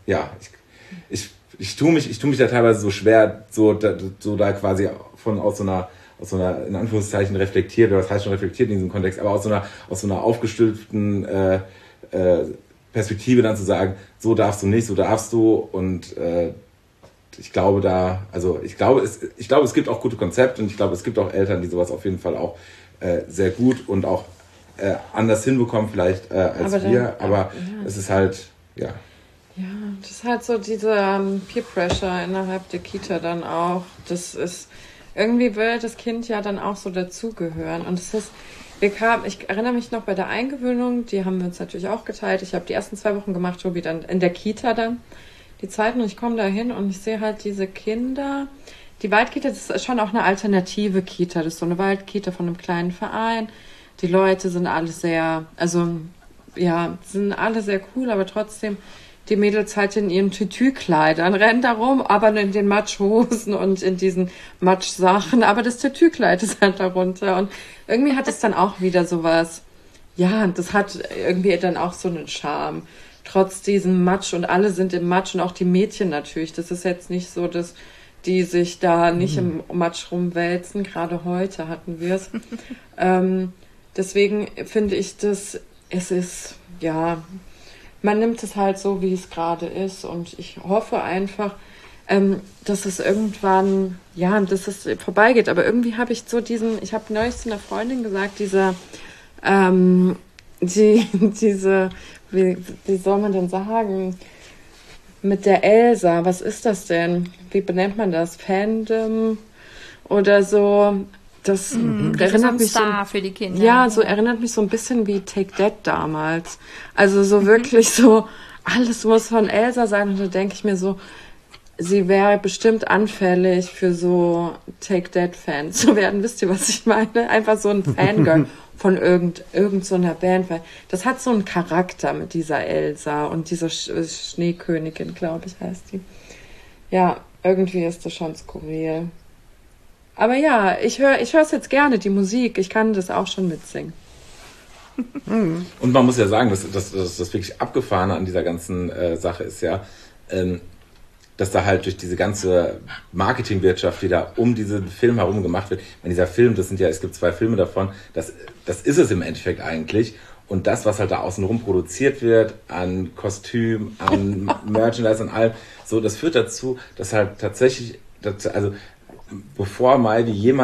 ich tue mich da teilweise so schwer, so da quasi aus so einer in Anführungszeichen reflektiert, oder was heißt schon reflektiert in diesem Kontext, aber aus so einer aufgestülpten Perspektive dann zu sagen, so darfst du nicht, so darfst du, und ich glaube, es gibt auch gute Konzepte, und ich glaube, es gibt auch Eltern, die sowas auf jeden Fall auch sehr gut und auch anders hinbekommen vielleicht als wir, aber es ist halt, ja. Ja, das ist halt so diese Peer Pressure innerhalb der Kita dann auch. Das ist, irgendwie will das Kind ja dann auch so dazugehören. Und es ist, ich erinnere mich noch bei der Eingewöhnung, die haben wir uns natürlich auch geteilt. Ich habe die ersten 2 Wochen gemacht, Tobi dann in der Kita dann. Die zweiten, und ich komme da hin und ich sehe halt diese Kinder. Die Waldkita, das ist schon auch eine alternative Kita. Das ist so eine Waldkita von einem kleinen Verein. Die Leute sind alle sehr, sind alle sehr cool, aber trotzdem, die Mädels halt in ihren Tütü-Kleidern rennen da rum, aber nur in den Matschhosen und in diesen Matschsachen, aber das Tütü-Kleid ist halt darunter. Und irgendwie hat es dann auch wieder sowas, ja, das hat irgendwie dann auch so einen Charme. Trotz diesem Matsch, und alle sind im Matsch und auch die Mädchen natürlich. Das ist jetzt nicht so, dass die sich da nicht im Matsch rumwälzen. Gerade heute hatten wir es. Deswegen finde ich es ist, ja, man nimmt es halt so, wie es gerade ist, und ich hoffe einfach, dass es irgendwann, dass es vorbeigeht, aber irgendwie habe ich ich habe neulich zu einer Freundin gesagt, wie soll man denn sagen, mit der Elsa, was ist das denn? Wie benennt man das? Fandom oder so? Das erinnert mich Star für die Kinder. Ja, so erinnert mich so ein bisschen wie Take That damals. Also so wirklich so, alles muss von Elsa sein. Und da denke ich mir so, sie wäre bestimmt anfällig für so Take That-Fans zu werden. Wisst ihr, was ich meine? Einfach so ein Fangirl von irgend so einer Band. Weil das hat so einen Charakter mit dieser Elsa und dieser Schneekönigin, glaube ich, heißt die. Ja, irgendwie ist das schon skurril. Aber ja, ich höre es jetzt gerne, die Musik. Ich kann das auch schon mitsingen. Und man muss ja sagen, das wirklich Abgefahrene an dieser ganzen Sache ist ja, dass da halt durch diese ganze Marketingwirtschaft, die da um diesen Film herum gemacht wird, dieser Film, es gibt 2 Filme davon, das ist es im Endeffekt eigentlich. Und das, was halt da außenrum produziert wird, an Kostüm, an Merchandise, an allem, so, das führt dazu, dass halt tatsächlich, bevor Maidi jemals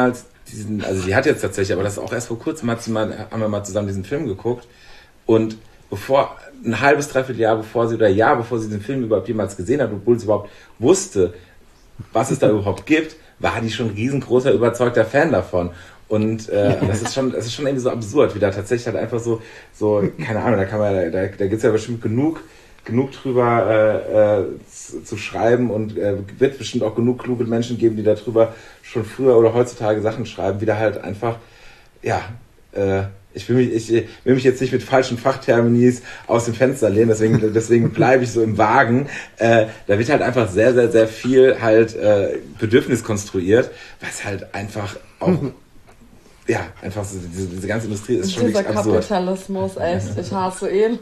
also die hat jetzt tatsächlich, aber das ist auch erst vor kurzem, haben wir mal zusammen diesen Film geguckt und ein halbes, dreiviertel Jahr bevor sie diesen Film überhaupt jemals gesehen hat, obwohl sie überhaupt wusste, was es da überhaupt gibt, war die schon ein riesengroßer, überzeugter Fan davon. Und das ist schon irgendwie so absurd, wie da tatsächlich halt einfach so keine Ahnung, da gibt's ja bestimmt genug drüber zu schreiben und wird bestimmt auch genug kluge Menschen geben, die darüber schon früher oder heutzutage Sachen schreiben, wie da halt einfach, ich will mich jetzt nicht mit falschen Fachterminis aus dem Fenster lehnen, deswegen bleibe ich so im Wagen. Da wird halt einfach sehr, sehr, sehr viel halt Bedürfnis konstruiert, was halt einfach auch einfach so, diese ganze Industrie ist schon wirklich absurd. Dieser Kapitalismus, echt, ich hasse ihn.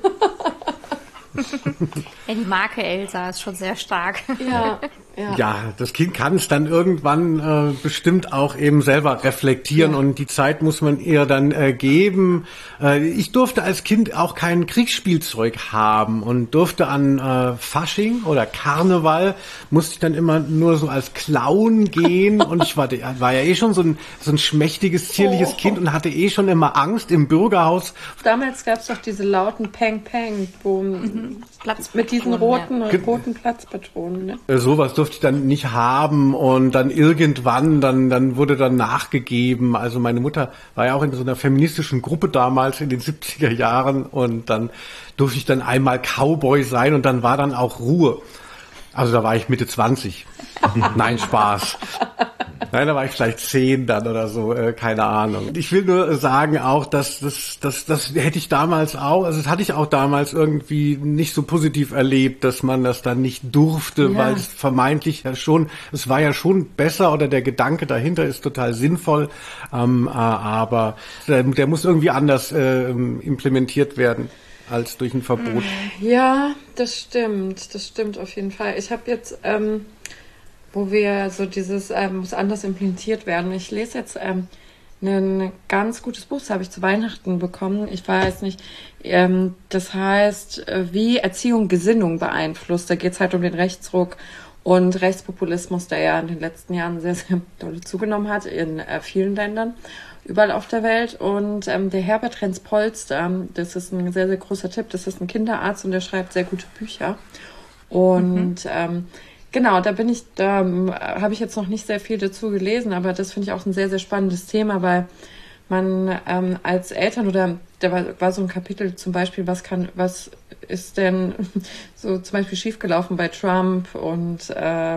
Ja, die Marke Elsa ist schon sehr stark. Ja, das Kind kann es dann irgendwann bestimmt auch eben selber reflektieren und die Zeit muss man ihr dann geben. Ich durfte als Kind auch kein Kriegsspielzeug haben und durfte an Fasching oder Karneval, musste ich dann immer nur so als Clown gehen und ich war ja eh schon so ein schmächtiges, zierliches Kind und hatte eh schon immer Angst im Bürgerhaus. Damals gab es doch diese lauten Peng-Peng, wo mit diesen roten Platzpatronen. Ne? Sowas durfte ich dann nicht haben und dann irgendwann, dann wurde dann nachgegeben. Also meine Mutter war ja auch in so einer feministischen Gruppe damals in den 70er Jahren und dann durfte ich dann einmal Cowboy sein und dann war dann auch Ruhe. Also da war ich Mitte 20. Nein, Spaß. Nein, da war ich vielleicht 10 dann oder so, keine Ahnung. Ich will nur sagen auch, dass das hätte ich damals auch, also das hatte ich auch damals irgendwie nicht so positiv erlebt, dass man das dann nicht durfte, weil es vermeintlich es war ja schon besser oder der Gedanke dahinter ist total sinnvoll, aber der muss irgendwie anders implementiert werden als durch ein Verbot. Ja, das stimmt auf jeden Fall. Ich habe jetzt wo wir so dieses muss anders implementiert werden. Ich lese jetzt ein ganz gutes Buch, das habe ich zu Weihnachten bekommen. Ich weiß nicht, das heißt, wie Erziehung Gesinnung beeinflusst. Da geht es halt um den Rechtsruck und Rechtspopulismus, der ja in den letzten Jahren sehr, sehr doll zugenommen hat in vielen Ländern, überall auf der Welt. Und der Herbert Renz-Polster, das ist ein sehr, sehr großer Tipp, das ist ein Kinderarzt und der schreibt sehr gute Bücher. Und genau, da habe ich jetzt noch nicht sehr viel dazu gelesen, aber das finde ich auch ein sehr, sehr spannendes Thema, weil man als Eltern oder da war so ein Kapitel zum Beispiel, was ist denn so zum Beispiel schiefgelaufen bei Trump und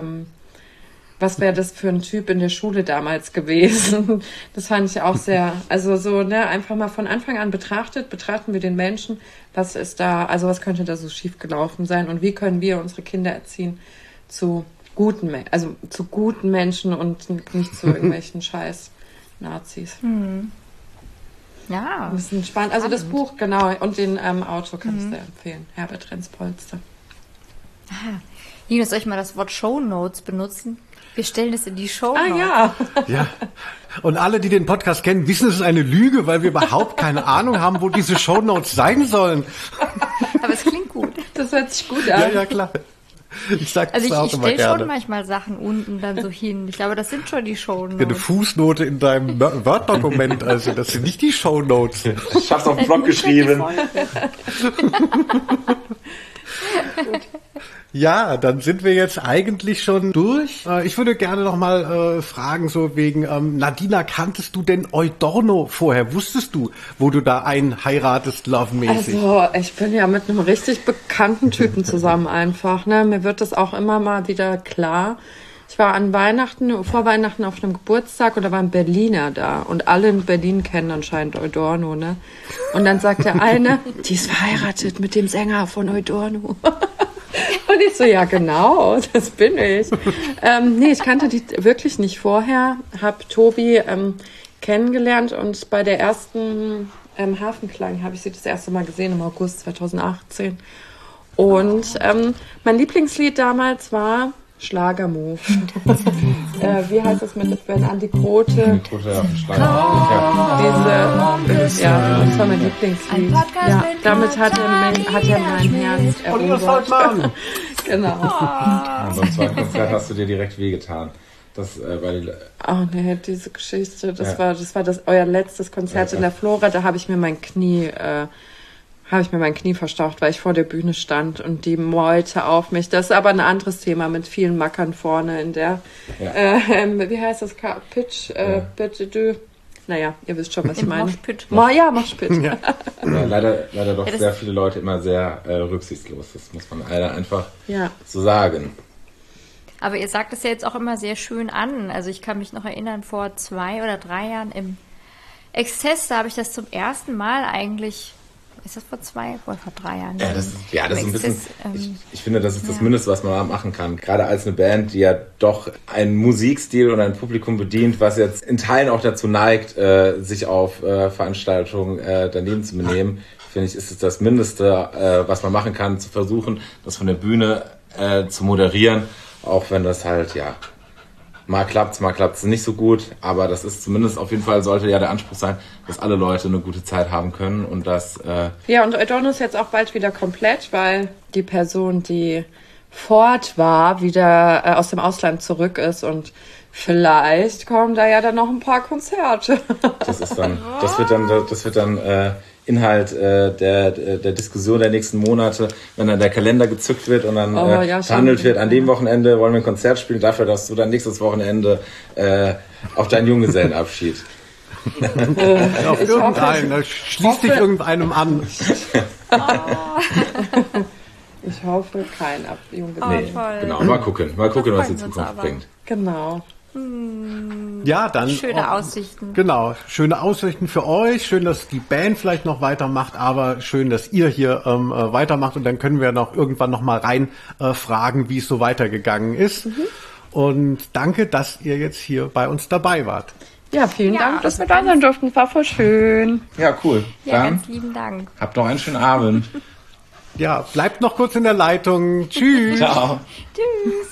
was wäre das für ein Typ in der Schule damals gewesen? Das fand ich auch sehr, also so, einfach mal von Anfang an betrachten wir den Menschen, was könnte da so schiefgelaufen sein und wie können wir unsere Kinder erziehen zu guten Menschen und nicht zu irgendwelchen scheiß Nazis. Ja. Das ist spannend. Also das Buch, genau, und den Autor kann ich sehr empfehlen. Herbert Renz-Polster. Linus, soll ich mal das Wort Shownotes benutzen? Wir stellen es in die Shownotes. Ja. Und alle, die den Podcast kennen, wissen, es ist eine Lüge, weil wir überhaupt keine Ahnung haben, wo diese Shownotes sein sollen. Aber es klingt gut. Das hört sich gut an. Ja, klar. Ich sag das auch ich immer gerne. stelle schon manchmal Sachen unten dann so hin. Ich glaube, das sind schon die Shownotes. Ja, eine Fußnote in deinem Word-Dokument, also das sind nicht die Shownotes. Ich hab's auf den Blog geschrieben. Ja, dann sind wir jetzt eigentlich schon durch. Ich würde gerne noch mal fragen, so wegen, Nadina, kanntest du denn Eudorno vorher? Wusstest du, wo du da heiratest, lovemäßig? Also, ich bin ja mit einem richtig bekannten Typen zusammen einfach, ne? Mir wird das auch immer mal wieder klar. Ich war vor Weihnachten auf einem Geburtstag und da waren Berliner da und alle in Berlin kennen anscheinend Eudorno, ne? Und dann sagt der eine, die ist verheiratet mit dem Sänger von Eudorno. Und ich so, ja genau, das bin ich. Nee, ich kannte die wirklich nicht vorher, habe Tobi kennengelernt und bei der ersten Hafenklang habe ich sie das erste Mal gesehen im August 2018. Und mein Lieblingslied damals war Schlagermove. Wie heißt das wenn Andi Grote? Das war mein Lieblingslied. Ja, damit hat er mein Herz erobert. Genau. Und beim zweiten Konzert hast du dir direkt wehgetan. Das war die... Oh nee, diese Geschichte, das war euer letztes Konzert in der Flora, da habe ich mir mein Knie verstaucht, weil ich vor der Bühne stand und die Meute auf mich. Das ist aber ein anderes Thema mit vielen Mackern vorne in der, wie heißt das, Pitch, naja, ihr wisst schon, was ich meine. Moshpit. Moshpit. Ja, leider doch sehr viele Leute immer sehr rücksichtslos. Das muss man leider einfach so sagen. Aber ihr sagt es ja jetzt auch immer sehr schön an. Also ich kann mich noch erinnern, vor 2 oder 3 Jahren im Exzess, da habe ich das zum ersten Mal eigentlich, ist das vor 3 Jahren? Ja, das ist ein bisschen, ich finde, das ist das Mindeste, was man machen kann. Gerade als eine Band, die ja doch einen Musikstil und ein Publikum bedient, was jetzt in Teilen auch dazu neigt, sich auf Veranstaltungen daneben zu benehmen, finde ich, ist es das Mindeste, was man machen kann, zu versuchen, das von der Bühne zu moderieren. Auch wenn das halt, mal klappt's nicht so gut, aber das ist zumindest auf jeden Fall, sollte ja der Anspruch sein, dass alle Leute eine gute Zeit haben können und das... Ja, und Eudorno ist jetzt auch bald wieder komplett, weil die Person, die fort war, wieder aus dem Ausland zurück ist und vielleicht kommen da ja dann noch ein paar Konzerte. Das wird dann Inhalt der Diskussion der nächsten Monate, wenn dann der Kalender gezückt wird und dann verhandelt wird, an dem Wochenende wollen wir ein Konzert spielen, dafür, dass du dann nächstes Wochenende auf deinen Junggesellenabschied. Auf irgendeinen, schließ dich irgendeinem an. Ich hoffe, kein Junggesellen. Genau, mal gucken, was die Zukunft bringt. Genau. Ja, dann schöne Aussichten. Genau, schöne Aussichten für euch. Schön, dass die Band vielleicht noch weitermacht, aber schön, dass ihr hier weitermacht und dann können wir noch irgendwann noch mal rein fragen, wie es so weitergegangen ist. Und danke, dass ihr jetzt hier bei uns dabei wart. Ja, vielen Dank, dass wir da sein durften. War voll schön. Ja, cool. Ja, dann ganz lieben Dank. Habt noch einen schönen Abend. Ja, bleibt noch kurz in der Leitung. Tschüss. Ciao. Tschüss.